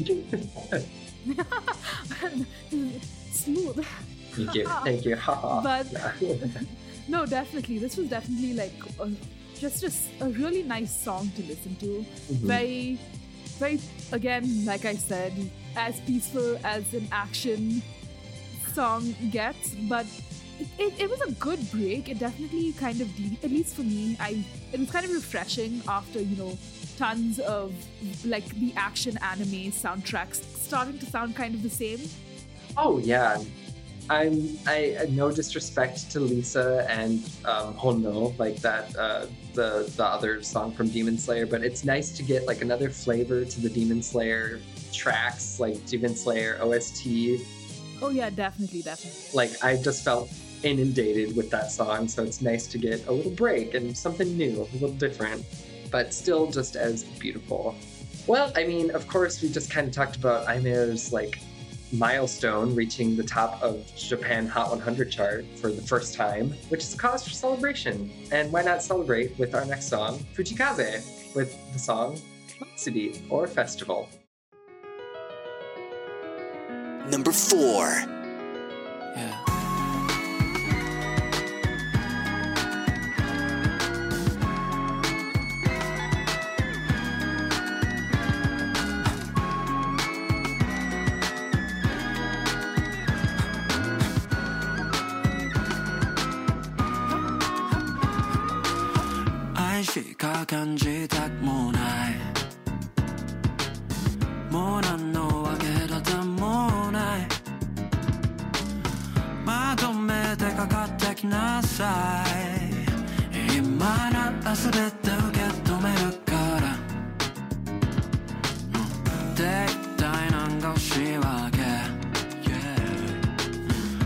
Smooth. Thank you, thank you. But no, definitely, this was definitely like a, just just a really nice song to listen to. Mm-hmm. Very, very, again, like I said, as peaceful as an action song gets, but it, it, it was a good break. It definitely kind of, de- at least for me, I it was kind of refreshing after, you know, tons of like the action anime soundtracks starting to sound kind of the same. Oh yeah, I'm I no disrespect to Lisa and um, Honno, like that uh, the the other song from Demon Slayer, but it's nice to get like another flavor to the Demon Slayer tracks, like Demon Slayer O S T. Oh yeah, definitely, definitely. Like I just felt inundated with that song, so it's nice to get a little break and something new, a little different, but still just as beautiful. Well, I mean, of course, we just kind of talked about Aimer's like milestone, reaching the top of Japan Hot one hundred chart for the first time, which is a cause for celebration. And why not celebrate with our next song, Fujikaze, with the song Matsuri, or Festival. Number four. Yeah. しか感じたくもないもう何のわけだってもないまとめてかかってきなさい今なら全て受け止めるからって一体何が欲しいわけ、yeah、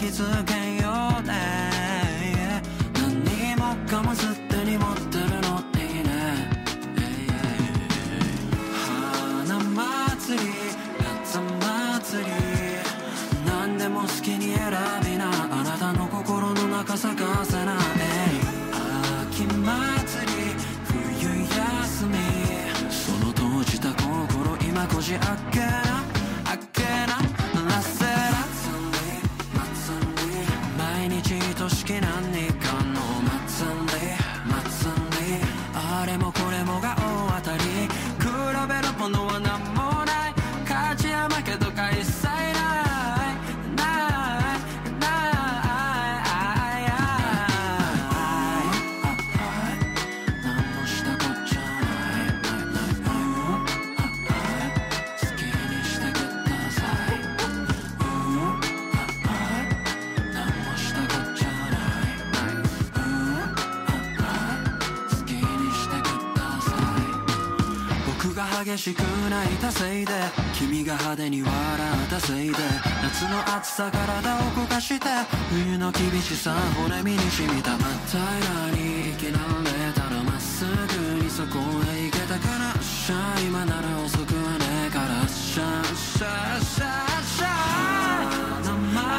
気づけんようで何もかもすでに持ってるのいいね花祭り夏祭り何でも好きに選びなあなたの心の中咲かせな秋祭り冬休みその閉じた心今こじ開けな開けならせな毎日としき何日間の祭り祭りあれもこれもが大当たり比べるものは何もない勝ちや負けとか一切ないないない何もしたこっちゃない好きにしてください何もしたこっちゃない好きにしてください僕が激しく泣いたせいで君が派手に笑ったせいで夏の暑さ体を動かして冬の厳しさ骨身に染みた真っ平らに生きられたらまっすぐにそこへ行けたからシャー今なら遅くはねえからシャーシャーシャーシャー夏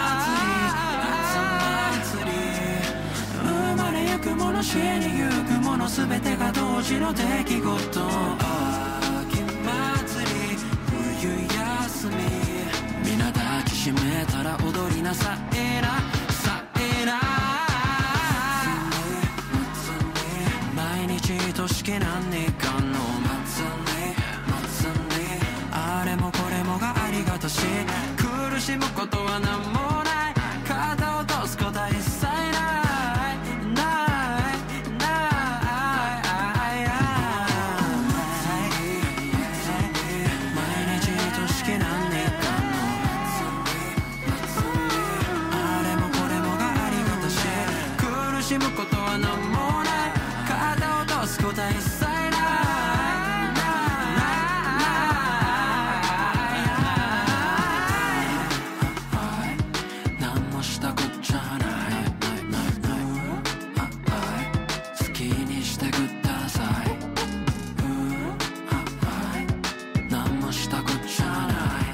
祭り夏祭り生まれゆくもの死にゆくもの全てが同時の出来事秋祭り冬休み皆抱きしめたら踊りなさいなさいな毎日としき何日間の祭り祭りあれもこれもがありがたし苦しむことは何もない肩を落とすことは一切ないないない毎日としき何日間のあれもこれもがありがたし苦しむことは何もない肩を落とすことは一切ない何もしたこっちゃない好きにしてください何もしたこっちゃ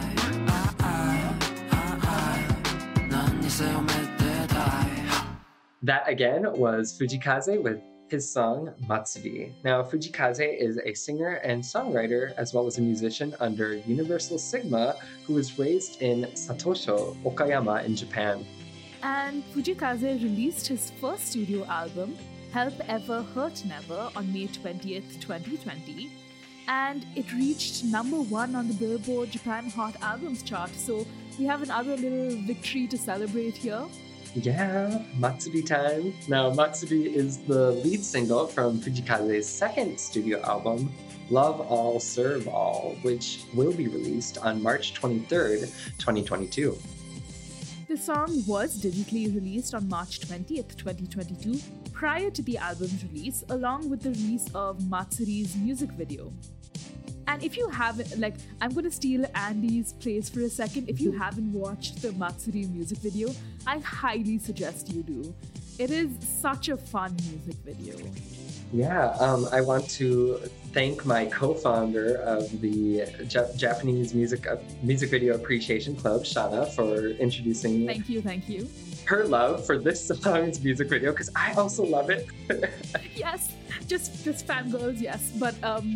ない何にせよめでたい That again was Fujikaze with his song Matsuri. Now, Fujikaze is a singer and songwriter as well as a musician under Universal Sigma who was raised in Satosho, Okayama in Japan. And Fujikaze released his first studio album, Help Ever Hurt Never, on May twentieth, twenty twenty. And it reached number one on the Billboard Japan Hot Albums chart. So we have another little victory to celebrate here. Yeah, Matsuri time. Now, Matsuri is the lead single from Fujikaze's second studio album, Love All, Serve All, which will be released on March twenty-third, twenty twenty-two. The song was digitally released on March twentieth, twenty twenty-two, prior to the album's release, along with the release of Matsuri's music video. And if you haven't, like, I'm going to steal Andy's place for a second. If you haven't watched the Matsuri music video, I highly suggest you do. It is such a fun music video. Yeah, um, I want to thank my co-founder of the J- Japanese Music uh, Music Video Appreciation Club, Shana, for introducing Thank you, thank you. her love for this song's music video, because I also love it. Yes, just just fangirls, yes. But um,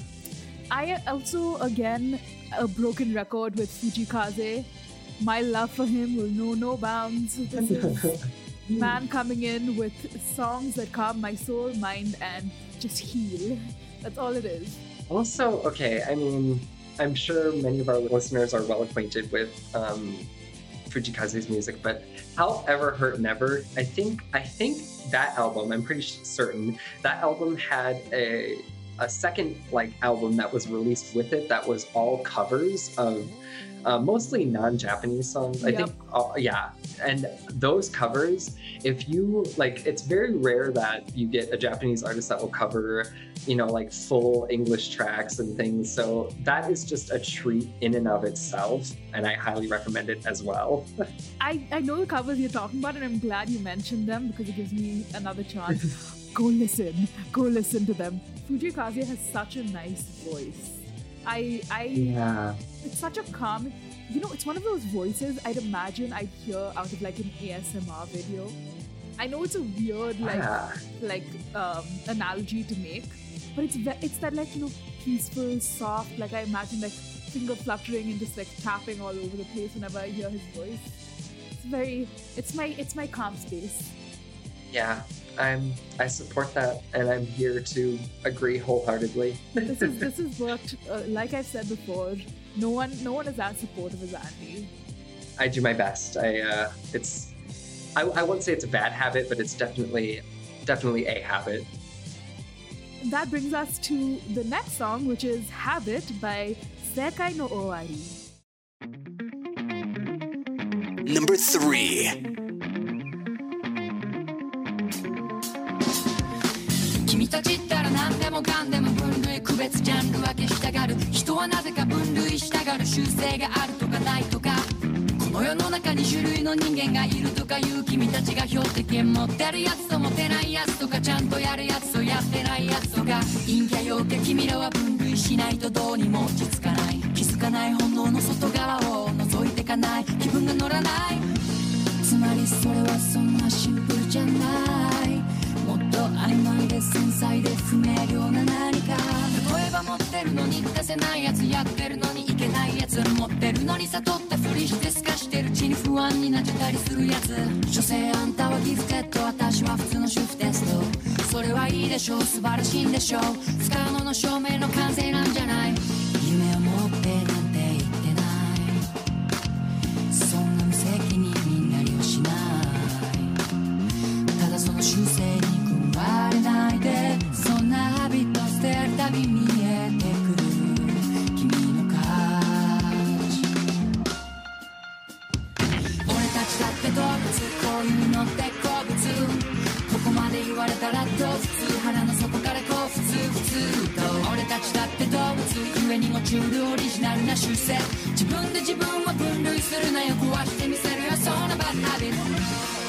I also, again, a broken record with Fujikaze. My love for him will know no bounds. This is man coming in with songs that calm my soul, mind, and just heal. That's all it is. Also, okay, I mean, I'm sure many of our listeners are well acquainted with um, Fujikaze's music, but Help Ever Hurt Never, I think, I think that album, I'm pretty certain, that album had a a second like album that was released with it that was all covers of uh, mostly non-Japanese songs. I Yep. think, uh, yeah. And those covers, if you like, it's very rare that you get a Japanese artist that will cover, you know, like full English tracks and things. So that is just a treat in and of itself. And I highly recommend it as well. I, I know the covers you're talking about, and I'm glad you mentioned them because it gives me another chance. Go listen. Go listen to them. Fujii Kazuya has such a nice voice. I, I, yeah. It's such a calm, you know, it's one of those voices I'd imagine I'd hear out of like an A S M R video. I know it's a weird like yeah. like um, analogy to make, but it's ve- it's that like, you know, peaceful, soft, like I imagine like finger fluttering and just like tapping all over the place whenever I hear his voice. It's very, it's my, it's my calm space. Yeah. I'm, I support that, and I'm here to agree wholeheartedly. this is this is what, uh, like I've said before, no one no one is as supportive as Andy. I do my best. I uh, it's I, I wouldn't say it's a bad habit, but it's definitely definitely a habit. That brings us to the next song, which is "Habit" by Sekai no Owari. Number three. 君たちったら何でもかんでも分類区別ジャンル分けしたがる人はなぜか分類したがる習性があるとかないとかこの世の中に種類の人間がいるとかいう君たちが標的持ってるやつと持てないやつとかちゃんとやるやつとやってないやつとか陰キャ陽キャ君らは分類しないとどうにも落ち着かない気づかない本能の外側を覗いてかない気分が乗らないつまりそれはそんなシンプルじゃないもっと曖昧で繊細で不明瞭な何か例えば持ってるのに出せないやつやってるのにいけないやつ持ってるのに悟ったふりして透かしてるうちに不安になっちゃったりするやつ所詮あんたはギフテッド私は普通の主婦テストそれはいいでしょう素晴らしいんでしょう不可能の証明の完成なんじゃない夢を持ってなんて言ってないそんな無責任になりはしないただその習性に割れないでそんなハビット捨てるたび見えてくる君の価値俺たちだって動物こういうのって好物ここまで言われたらどう普通腹の底からこう普通普通と俺たちだって動物故にもチュールオリジナルな習性自分で自分を分類するなよ壊してみせるよそんなバッドハビット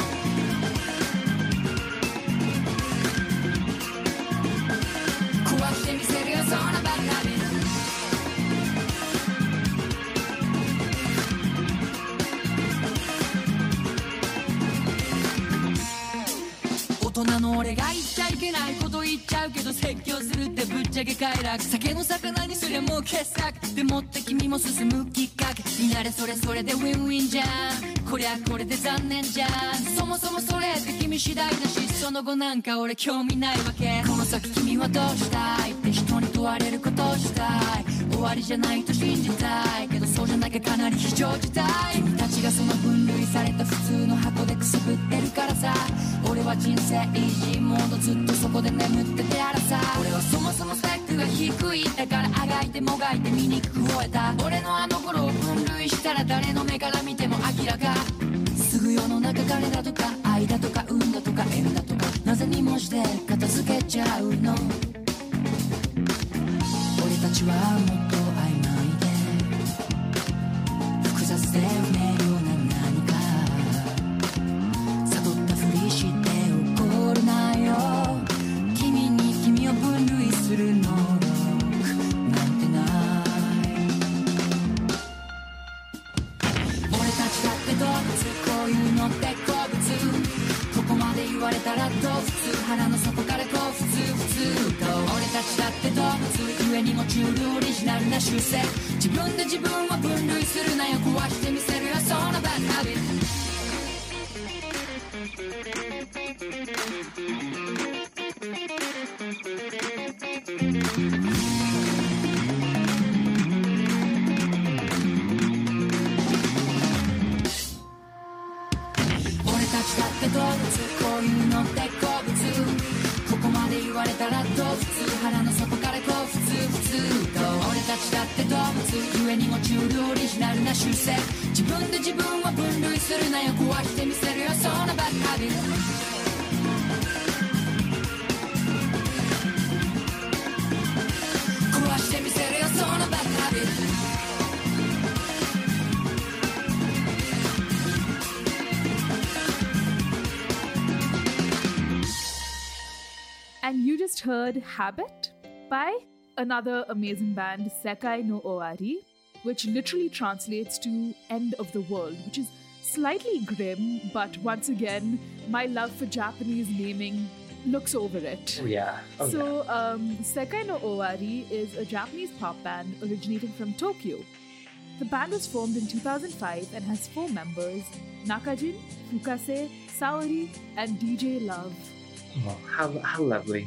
してみせるよそんなバカで大人の俺が言っちゃいけないこと言っちゃうけど説教するってぶっちゃけ快楽酒の魚にすりゃもう傑作でもって君も進むきっかけみんなでそれそれでウィンウィンじゃんこりゃこれで残念じゃんそもそもそれって君次第だしその後なんか俺興味ないわけこの先君はどうしたいって人に問われることをしたい終わりじゃないと信じたいけどそうじゃなきゃかなり非常事態君たちがその分類された普通の箱でくすぶってるからさ俺は人生イージーモードずっとそこで眠っててやらさ俺はそもそもスペックが低いだからあがいてもがいて醜く吠えた俺のあの頃を分類したら誰の目から見ても明らかすぐ世の中彼だとか愛だとか運だとか縁だとかなぜにもして片付けちゃうの俺たちはもっと曖昧で複雑で不明瞭な何か悟ったふりして怒るなよ君に君を分類する能力なんてない俺たちだって動物こういうのって好物ここまで言われたらどう普通腹の底からこう普通普通と俺たちだって動物故にもチュールオリジナルな習性自分で自分を分類するなよ壊してみせるよそんなバッドハビット俺たちだって動物こういうのって好物ここまで言われたらどう普通腹の底からこう普通普通と俺たちだってって動物故にも中ルオリジナルな習性自分で自分を分類するなよ壊してみせるよそのバッドハビット壊してみせるよそのバッドハビット And you just heard Habit by another amazing band, Sekai no Owari, which literally translates to End of the World, which is slightly grim, but once again, my love for Japanese naming looks over it. Oh, yeah. Oh, so, um, Sekai no Owari is a Japanese pop band originating from Tokyo. The band was formed in two thousand five and has four members, Nakajin, Fukase, Saori, and D J Love. Oh, how, how lovely.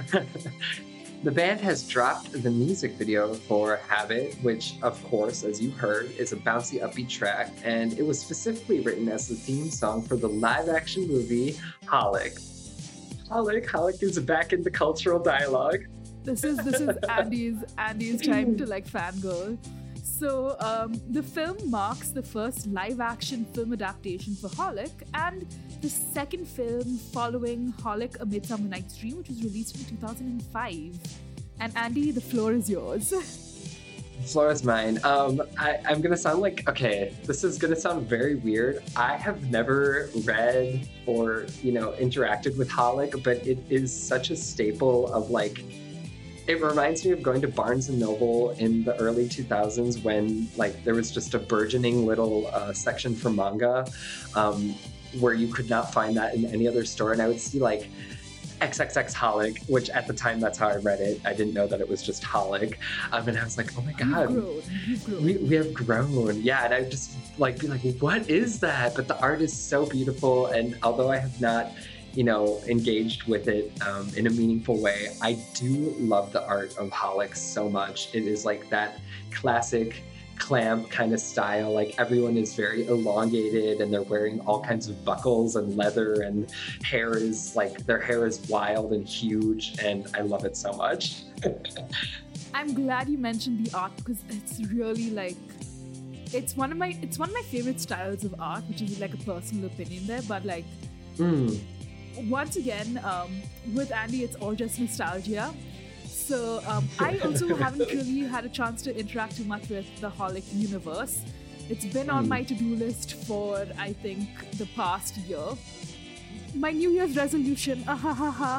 The band has dropped the music video for Habit, which, of course, as you heard, is a bouncy, upbeat track, and it was specifically written as the theme song for the live-action movie Holic. Holic, Holic is back in the cultural dialogue. This is this is Andy's Andy's time to like fangirl. So um, the film marks the first live-action film adaptation for Holic and the second film following Holic: A Midsummer Night's Dream, which was released in two thousand five. And Andy, the floor is yours. The floor is mine. Um, I, I'm gonna sound like, okay, this is gonna sound very weird. I have never read or, you know, interacted with Holic, but it is such a staple of like, it reminds me of going to Barnes and Noble in the early two thousands when like there was just a burgeoning little uh, section for manga um, where you could not find that in any other store. And I would see like X X X Holic, which at the time that's how I read it. I didn't know that it was just Holic. Um, and I was like, oh my God, You've grown. You've grown. We, we have grown. Yeah, and I would just like be like, what is that? But the art is so beautiful. And although I have not you know, engaged with it um, in a meaningful way, I do love the art of Holic so much. It is like that classic clamp kind of style. Like everyone is very elongated and they're wearing all kinds of buckles and leather and hair is like, their hair is wild and huge and I love it so much. I'm glad you mentioned the art because it's really like, it's one of my, it's one of my favorite styles of art, which is like a personal opinion there, but like, mm. once again, um, with Andy, it's all just nostalgia. So um, I also haven't really had a chance to interact too much with the Holic universe. It's been on my to-do list for, I think, the past year. My New Year's resolution, ah ha ha ha.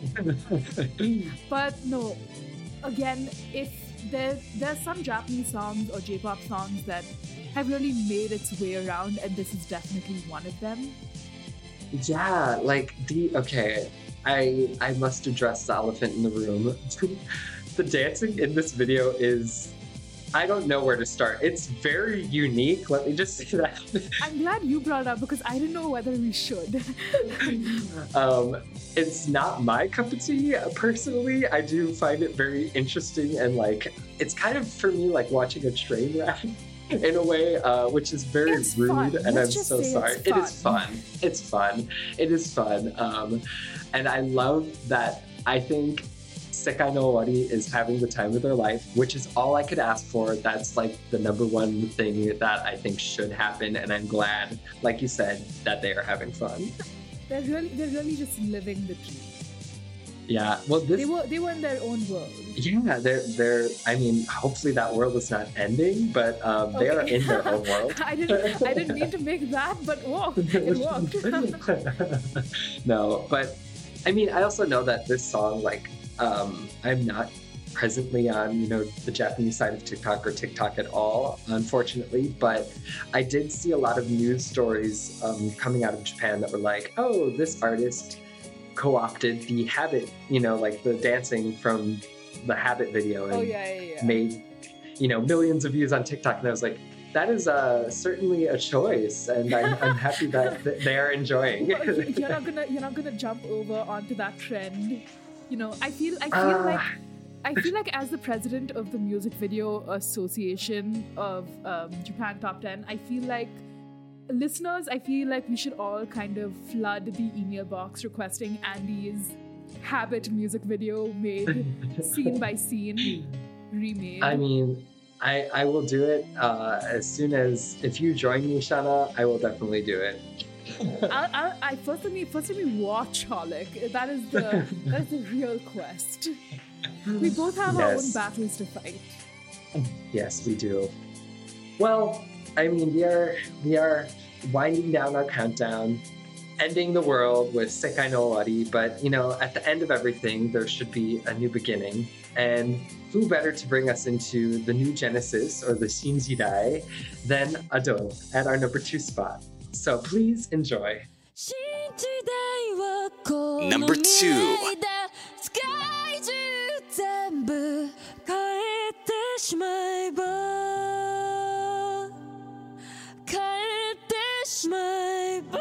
But no, again, if there there's some Japanese songs or J-pop songs that have really made its way around, and this is definitely one of them. Yeah, like the okay, I I must address the elephant in the room. The dancing in this video is, I don't know where to start. It's very unique. Let me just say that. I'm glad you brought it up because I didn't know whether we should. um, it's not my cup of tea personally. I do find it very interesting and like it's kind of for me like watching a train wreck. In a way, uh, which is very it's rude, fun. and Let's I'm so sorry. It is fun. It's fun. It is fun. Um, and I love that. I think Sekai no Owari is having the time of their life, which is all I could ask for. That's like the number one thing that I think should happen, and I'm glad, like you said, that they are having fun. They're really, they're really just living the dream. Yeah, well, this, they were they were in their own world. Yeah, they're they're. I mean, hopefully that world is not ending, but um, they okay. are in their own world. I didn't I didn't mean to make that, but whoa, it worked. No, but I mean, I also know that this song, like, um, I'm not presently on you know the Japanese side of TikTok or TikTok at all, unfortunately. But I did see a lot of news stories um, coming out of Japan that were like, oh, this artist co-opted the Habit, you know, like the dancing from the Habit video and oh, yeah, yeah, yeah. made, you know, millions of views on TikTok. And I was like, that is uh, certainly a choice, and I'm, I'm happy that th- they are enjoying. Well, you're not gonna you're not gonna jump over onto that trend. You know, I feel I feel uh, like I feel like as the president of the Music Video Association of um, Japan Top ten, I feel like. Listeners, I feel like we should all kind of flood the email box requesting Andy's Habit music video made scene by scene, remade. I mean, I, I will do it uh, as soon as, if you join me, Shana, I will definitely do it. I'll, I'll, I first let me first let me watch Holic. That is the that is the real quest. We both have yes. our own battles to fight. Yes, we do. Well, I mean, we are we are winding down our countdown, ending the world with Sekai no Owari, but you know, at the end of everything, there should be a new beginning. And who better to bring us into the new Genesis or the Shinjidai than Ado at our number two spot. So please enjoy. Number two. 全部変えてしまえば変えてしまえば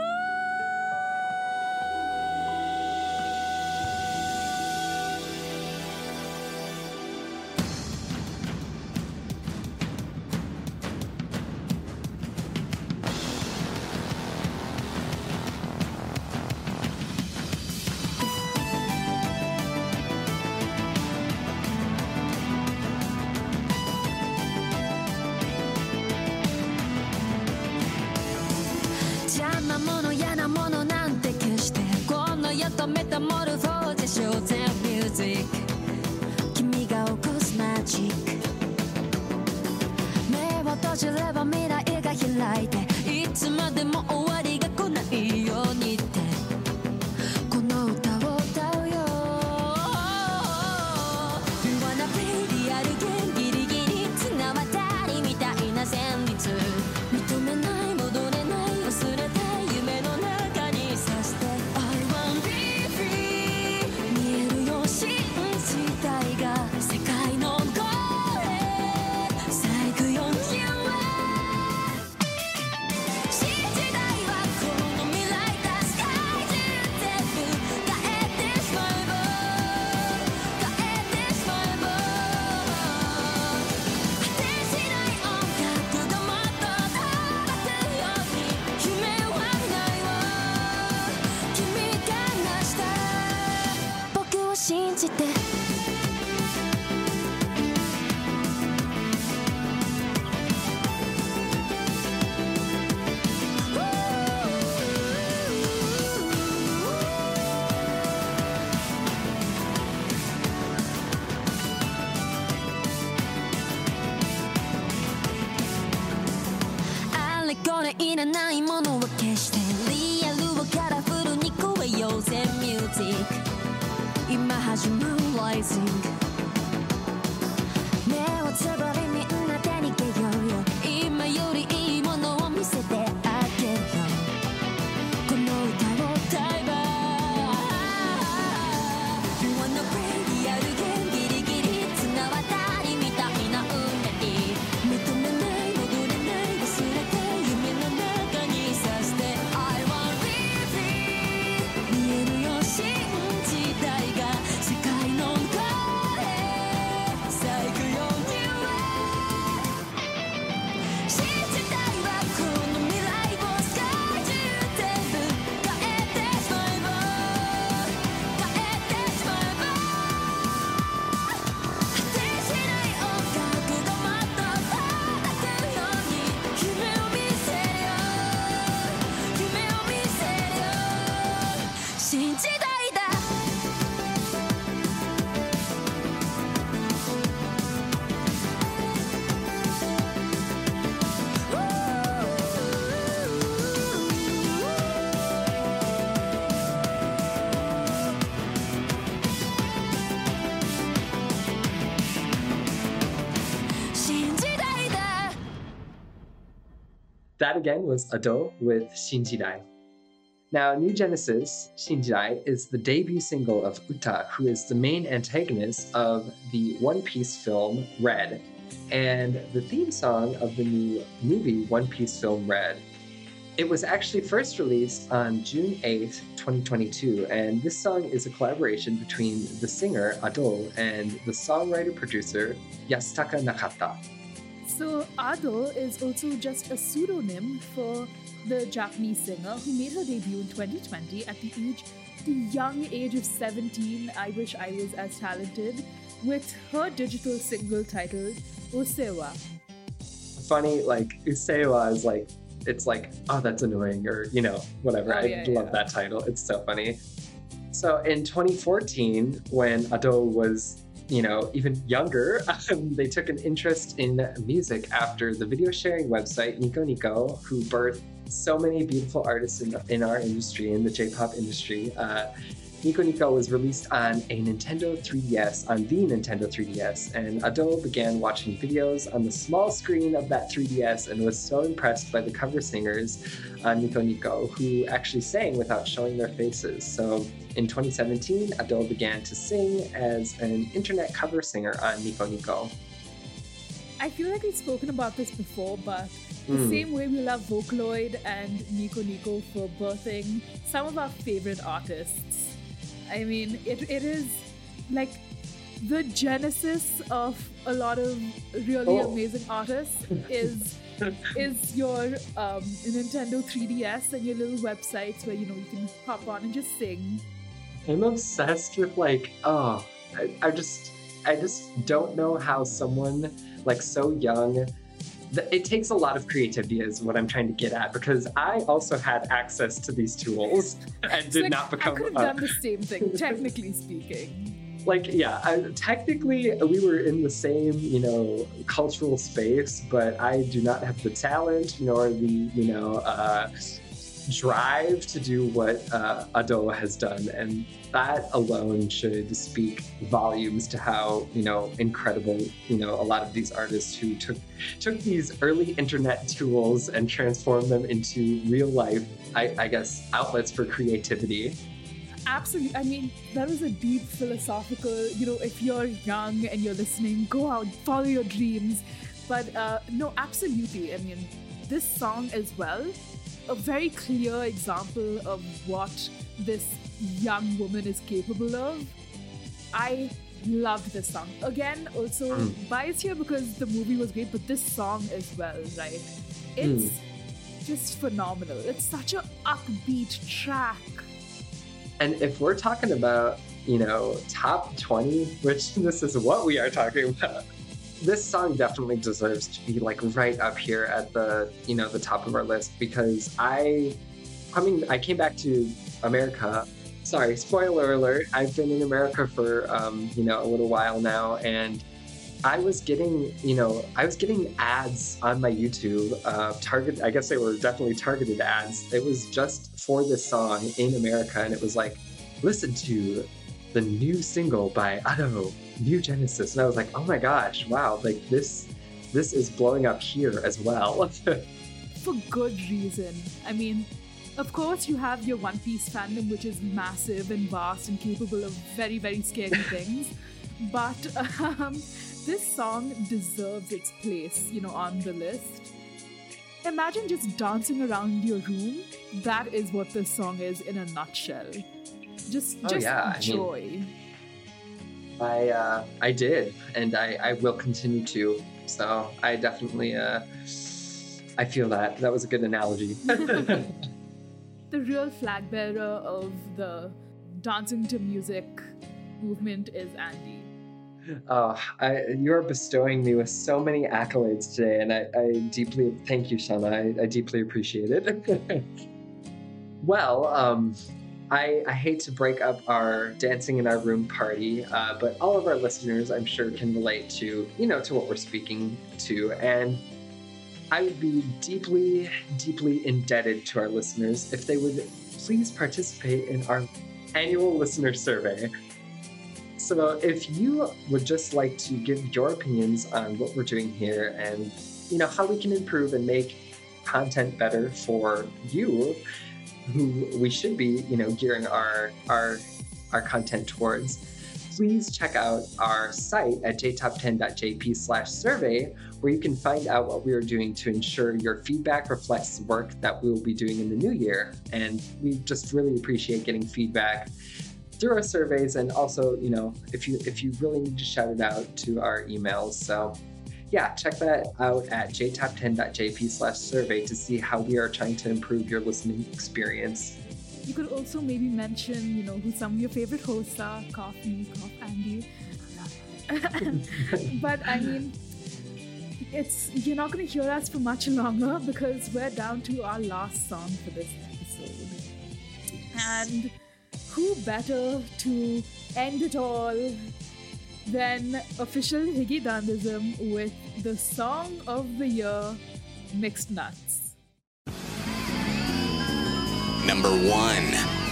メタモルフォーゼショーゼンミュージック君が起こすマジック目を閉じれば未来が開いていつまでも終わりが来ないようにってこの歌を歌うよ You wanna be リアル弦ギリギリ綱渡りみたいな旋律認めない戻れない忘れたい夢の中にさして 世界の声咲くよ You are 新時代はこの未来だ世界中全部変えてしまえば変えてしまえば果てしない音楽がもっと届くように夢はないわ君が成した僕を信じていらないものを消してリアルをカラフルに超えようぜミュージック今始まるライジング目をつぶりみんな手に入れようよ今よりいいものを見せてあげるよこの歌を歌えば You wanna play リアル弦ギリギリ綱渡りみたいな運命認めない戻れない忘れて夢の中にさして I want be free 見えるよ新時代が世界の声咲くよ You are 新時代はこの未来を世界中全部変えてしまえば変えてしまえば果てしない音楽がもっと届くように夢を見せるよ夢を見せるよ新時代だ新時代だ That again was Ado with Shinjidai. Now, New Genesis, Shinjidai, is the debut single of Uta, who is the main antagonist of the One Piece film Red, and the theme song of the new movie One Piece film Red. It was actually first released on June eighth, twenty twenty-two, and this song is a collaboration between the singer Ado and the songwriter-producer Yasutaka Nakata. So Ado is also just a pseudonym for the Japanese singer who made her debut in twenty twenty at the age, the young age of seventeen. I wish I was as talented. with her digital single titled Usewa. Funny, like Usewa is like, it's like, oh, that's annoying, or, you know, whatever. Oh, I yeah, love yeah. that title. It's so funny. So in twenty fourteen, when Ado was, you know, even younger, um, they took an interest in music after the video sharing website Nico Nico, who birthed so many beautiful artists in, in our industry, in the J-pop industry. Uh, Nico Nico was released on a Nintendo three D S, on the Nintendo three D S, and Ado began watching videos on the small screen of that three D S and was so impressed by the cover singers on Nico Nico, who actually sang without showing their faces. So in twenty seventeen, Ado began to sing as an internet cover singer on Nico Nico. I feel like we've spoken about this before, but the Mm. same way we love Vocaloid and Nico Nico for birthing some of our favorite artists. I mean, it it is like the genesis of a lot of really Oh. amazing artists is is your um, Nintendo three D S and your little websites where, you know, you can hop on and just sing. I'm obsessed with like, oh, I, I just, I just don't know how someone like so young, th- it takes a lot of creativity is what I'm trying to get at, because I also had access to these tools and It's did like, not become I could have uh, done the same thing, technically speaking. like, yeah, I, technically we were in the same, you know, cultural space, but I do not have the talent nor the, you know, uh, drive to do what uh, Ado has done. And that alone should speak volumes to how, you know, incredible, you know, a lot of these artists who took took these early internet tools and transformed them into real life, I, I guess, outlets for creativity. Absolutely. I mean, that was a deep philosophical, you know, if you're young and you're listening, go out, follow your dreams. But uh, no, absolutely. I mean, this song as well, a very clear example of what this young woman is capable of. I loved this song. Again, also Mm. biased here because the movie was great, but this song as well, right? It's just phenomenal. It's such an upbeat track. And if we're talking about, you know, top twenty, which this is what we are talking about, this song definitely deserves to be like right up here at the, you know, the top of our list, because I, coming, I came back to America. Sorry, spoiler alert. I've been in America for, um, you know, a little while now, and I was getting, you know, I was getting ads on my YouTube, uh, target, I guess they were definitely targeted ads. It was just for this song in America, and it was like, listen to the new single by Ado, New Genesis. And I was like, oh my gosh, wow, like this, this is blowing up here as well. For good reason. I mean, of course you have your One Piece fandom, which is massive and vast and capable of very, very scary things. But um, this song deserves its place, you know, on the list. Imagine just dancing around your room. That is what this song is in a nutshell. Just, Oh, just yeah, I mean- joy. I uh, I did, and I, I will continue to. So I definitely, uh, I feel that. That was a good analogy. The real flag bearer of the dancing to music movement is Andy. Oh, I, you're bestowing me with so many accolades today, and I, I deeply thank you, Shauna. I, I deeply appreciate it. Well, um, I, I hate to break up our dancing in our room party, uh, but all of our listeners, I'm sure, can relate to, you know, to what we're speaking to, and I would be deeply, deeply indebted to our listeners if they would please participate in our annual listener survey. So if you would just like to give your opinions on what we're doing here and, you know, how we can improve and make content better for you, who we should be, you know, gearing our our our content towards, please check out our site at j top ten dot j p slash survey, where you can find out what we are doing to ensure your feedback reflects the work that we will be doing in the new year. And we just really appreciate getting feedback through our surveys, and also, you know, if you if you really need to shout it out, to our emails. So yeah, check that out at j top ten dot j p slash survey to see how we are trying to improve your listening experience. You could also maybe mention, you know, who some of your favorite hosts are. Cough me, cough Andy. But I mean, it's you're not going to hear us for much longer because we're down to our last song for this episode. And who better to end it all than official Higgy Dandism with the song of the year, Mixed Nuts. Number one.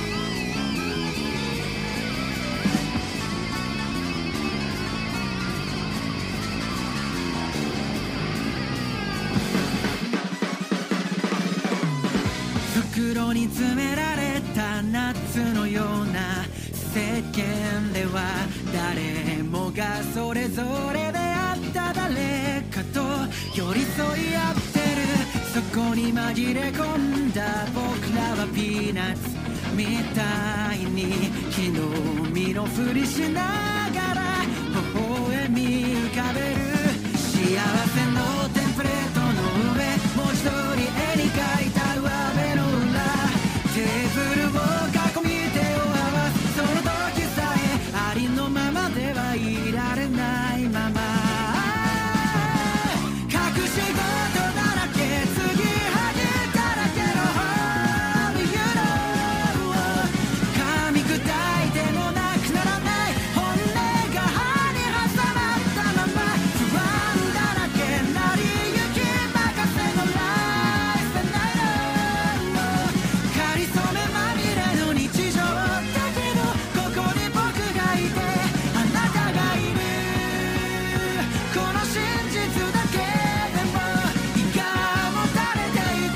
袋に詰められた夏のような世間では誰もがそれぞれであった誰かと寄り添い合ってるそこに紛れ込んだ僕らはピーナッツみたいに昨日身のふりしながら微笑み浮かべる幸せのテンプレートの上文字通り絵に描いた上辺の裏テーブルを囲み手を合わすその時さえありのままではいられないまま隠し事だらけ継ぎはぎだらけの Home You know 噛み砕いてもなくならない本音が歯に挟まったまま不安だらけなりゆき任せのライフナイトかりそめまみれの日常だけどここに僕がいてあなたがいるこの真実だけでも胃がもたれてい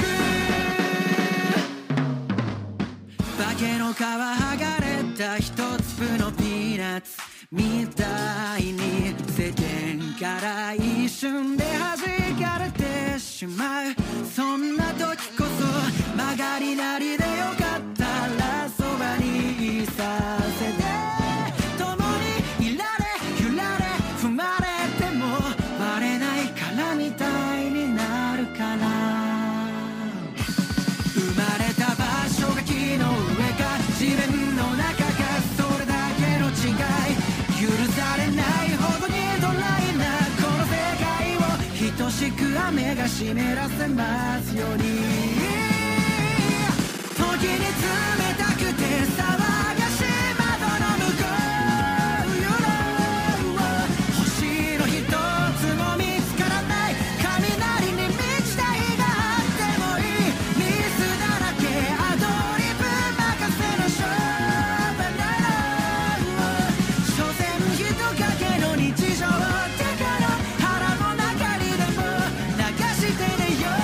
く化けの皮剥がれた一粒のピーナッツみたいに世間から一瞬で弾かれてしまうそんな時こそ曲がりなりでよかったらそばにいさせて共にいられ揺られ踏まれても割れないからみたいになるから生まれた場所が木の上か地面の中かそれだけの違い許されないほどにドライなこの世界を等しく雨が湿らせますように時に冷たくて騒がしい窓の向こう You know 星の一つも見つからない雷に満ちた日があってもいいミスだらけアドリブ任せのショーバナナ所詮人影の日常だから腹の中にでも流してねよ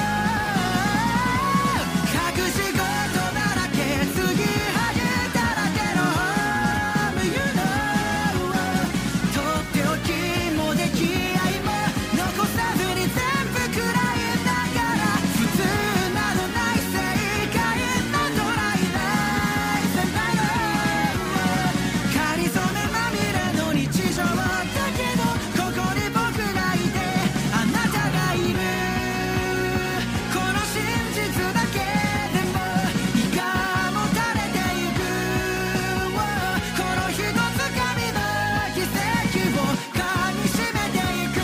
隠し事だらけ継ぎはぎだらけの Home You know とっておきも出来合いも残さずに全部食らいながら普通などない正解なドライな先輩のかりそめまみれの日常だけどここに僕がいてあなたがいるこの真実だけでも胃がもたれてゆくこの一つ紙の奇跡を噛みしめていく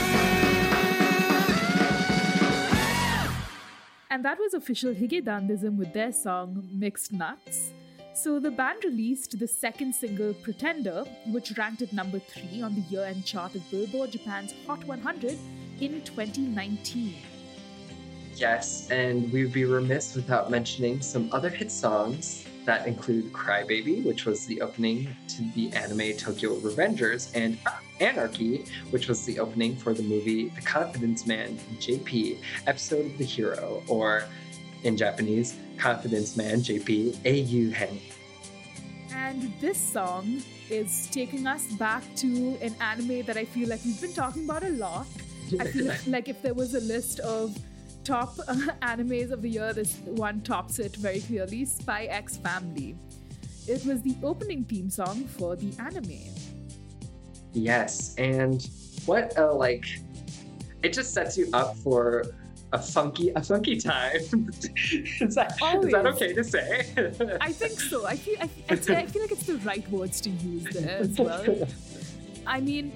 And that was official Higgy Dandism with their song Mixed Nuts. So the band released the second single Pretender, which ranked at number three on the year-end chart of Billboard Japan's Hot one hundred in twenty nineteen. Yes, and we'd be remiss without mentioning some other hit songs that include Crybaby, which was the opening to the anime Tokyo Revengers, and Anarchy, which was the opening for the movie The Confidence Man J P, Episode of the Hero, or in Japanese, Confidence Man J P, Eiyu Hen. And this song is taking us back to an anime that I feel like we've been talking about a lot. I feel like if there was a list of top uh, animes of the year, this one tops it very clearly, Spy X Family. It was the opening theme song for the anime. Yes, and what a, like, it just sets you up for a funky, a funky time. is, that, is that okay to say? I think so. I feel, I, I, I feel like it's the right words to use there as well. I mean,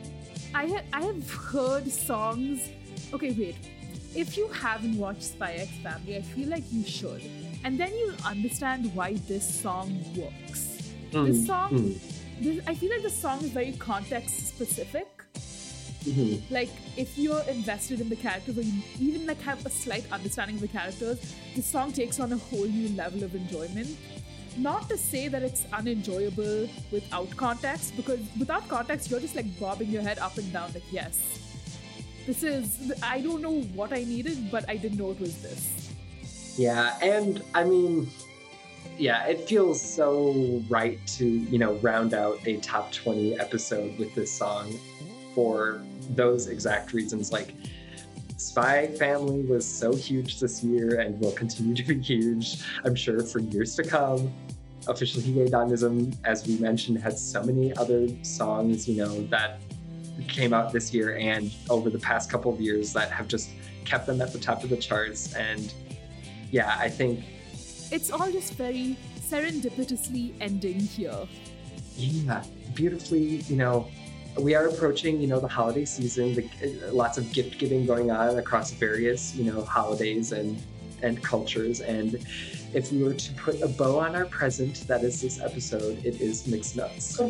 I ha- I have heard songs. Okay, wait. If you haven't watched Spy X Family, I feel like you should, and then you'll understand why this song works. Mm, This song, mm. this, I feel like the song is very context specific. Mm-hmm. Like, if you're invested in the characters, or you even like have a slight understanding of the characters, the song takes on a whole new level of enjoyment. Not to say that it's unenjoyable without context, because without context, you're just like bobbing your head up and down, like, yes, this is, I don't know what I needed, but I didn't know it was this. Yeah, and I mean, yeah, it feels so right to, you know, round out a top twenty episode with this song for those exact reasons. Like, Spy Family was so huge this year and will continue to be huge, I'm sure, for years to come. Official Hige-Dandism, as we mentioned, had so many other songs, you know, that came out this year and over the past couple of years that have just kept them at the top of the charts. And yeah, I think It's all just very serendipitously ending here. yeah, beautifully, you know, we are approaching, you know, the holiday season, the, uh, lots of gift giving going on across various, you know, holidays and and cultures. And if we were to put a bow on our present, that is this episode, it is Mixed Nuts.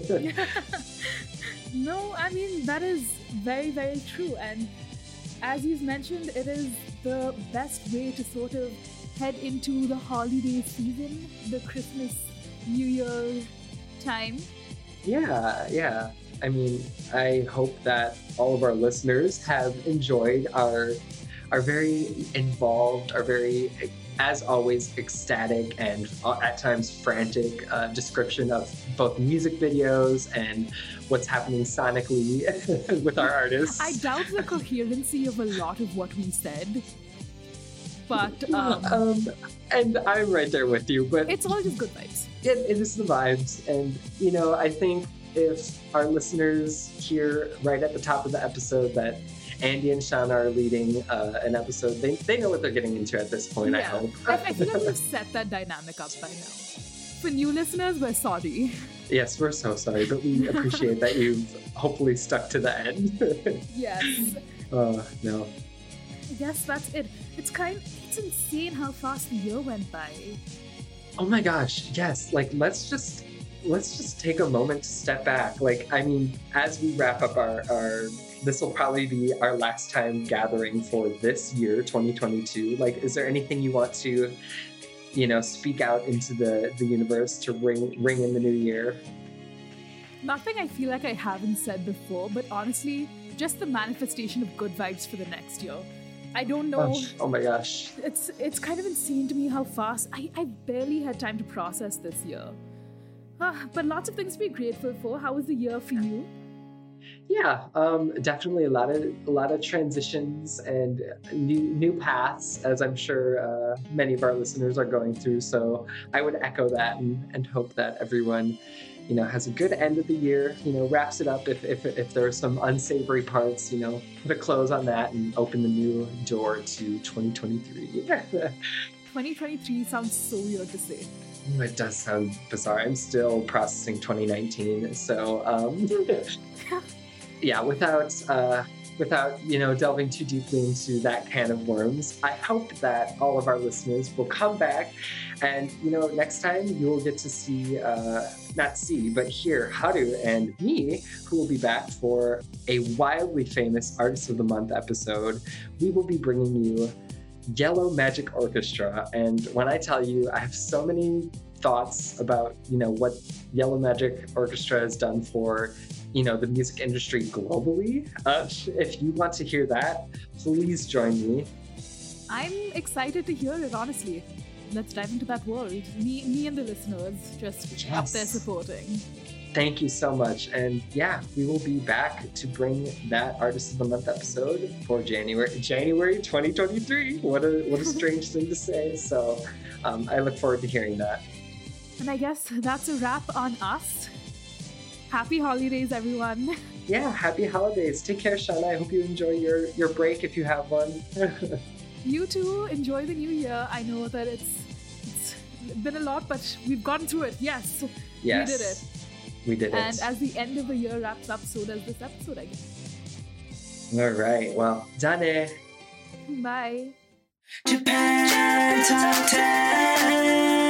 No, I mean, that is very, very true. And as you've mentioned, it is the best way to sort of head into the holiday season, the Christmas, New Year time. Yeah, yeah. I mean, I hope that all of our listeners have enjoyed our our very involved, our very, as always, ecstatic and uh, at times frantic uh, description of both music videos and what's happening sonically with our artists. I doubt the coherency of a lot of what we said, but um, um, and I'm right there with you, but it's all just good vibes. It, it is the vibes. And, you know, I think if our listeners hear right at the top of the episode that Andy and Shauna are leading uh, an episode, they, they know what they're getting into at this point, I Yeah. hope. I, I feel like we've set that dynamic up by now. For new listeners, we're sorry. Yes, we're so sorry, but we appreciate that you've hopefully stuck to the end. Yes. uh, no. I guess that's it. It's kind it's insane how fast the year went by. Oh my gosh, yes. Like, let's just let's just take a moment to step back. Like, I mean, as we wrap up our, our this will probably be our last time gathering for this year, twenty twenty-two. Like, is there anything you want to, you know, speak out into the, the universe to ring ring in the new year? Nothing I feel like I haven't said before, but honestly, just the manifestation of good vibes for the next year. I don't know. Oh, oh my gosh. It's it's kind of insane to me how fast I, I barely had time to process this year. Ah, but lots of things to be grateful for. How was the year for you? Yeah, um, definitely a lot of a lot of transitions and new new paths, as I'm sure uh, many of our listeners are going through. So I would echo that and, and hope that everyone, you know, has a good end of the year. You know, wraps it up if if if there are some unsavory parts. You know, put a close on that and open the new door to twenty twenty-three. twenty twenty-three sounds so weird to say. It does sound bizarre. I'm still processing twenty nineteen, so um, yeah. Without uh, without you know delving too deeply into that can of worms, I hope that all of our listeners will come back, and you know next time you will get to see uh, not see but hear Haru and me, who will be back for a wildly famous Artist of the Month episode. We will be bringing you Yellow Magic Orchestra, and when I tell you, I have so many thoughts about you know what Yellow Magic Orchestra has done for you know the music industry globally. Uh, if you want to hear that, please join me. I'm excited to hear it, honestly. Let's dive into that world. Me, me and the listeners just Yes. up there supporting. Thank you so much, and yeah, we will be back to bring that Artist of the Month episode for January January twenty twenty-three. What a what a strange thing to say. So um, I look forward to hearing that. And I guess that's a wrap on us. Happy holidays, everyone. Yeah, happy holidays. Take care, Shauna. I hope you enjoy your, your break if you have one. You too, enjoy the new year. I know that it's it's been a lot, but we've gotten through it. Yes, Yes. we did it. We did And it. as the end of the year wraps up, so does this episode, I guess. All right. Well, Jane. Bye. Japan Top ten.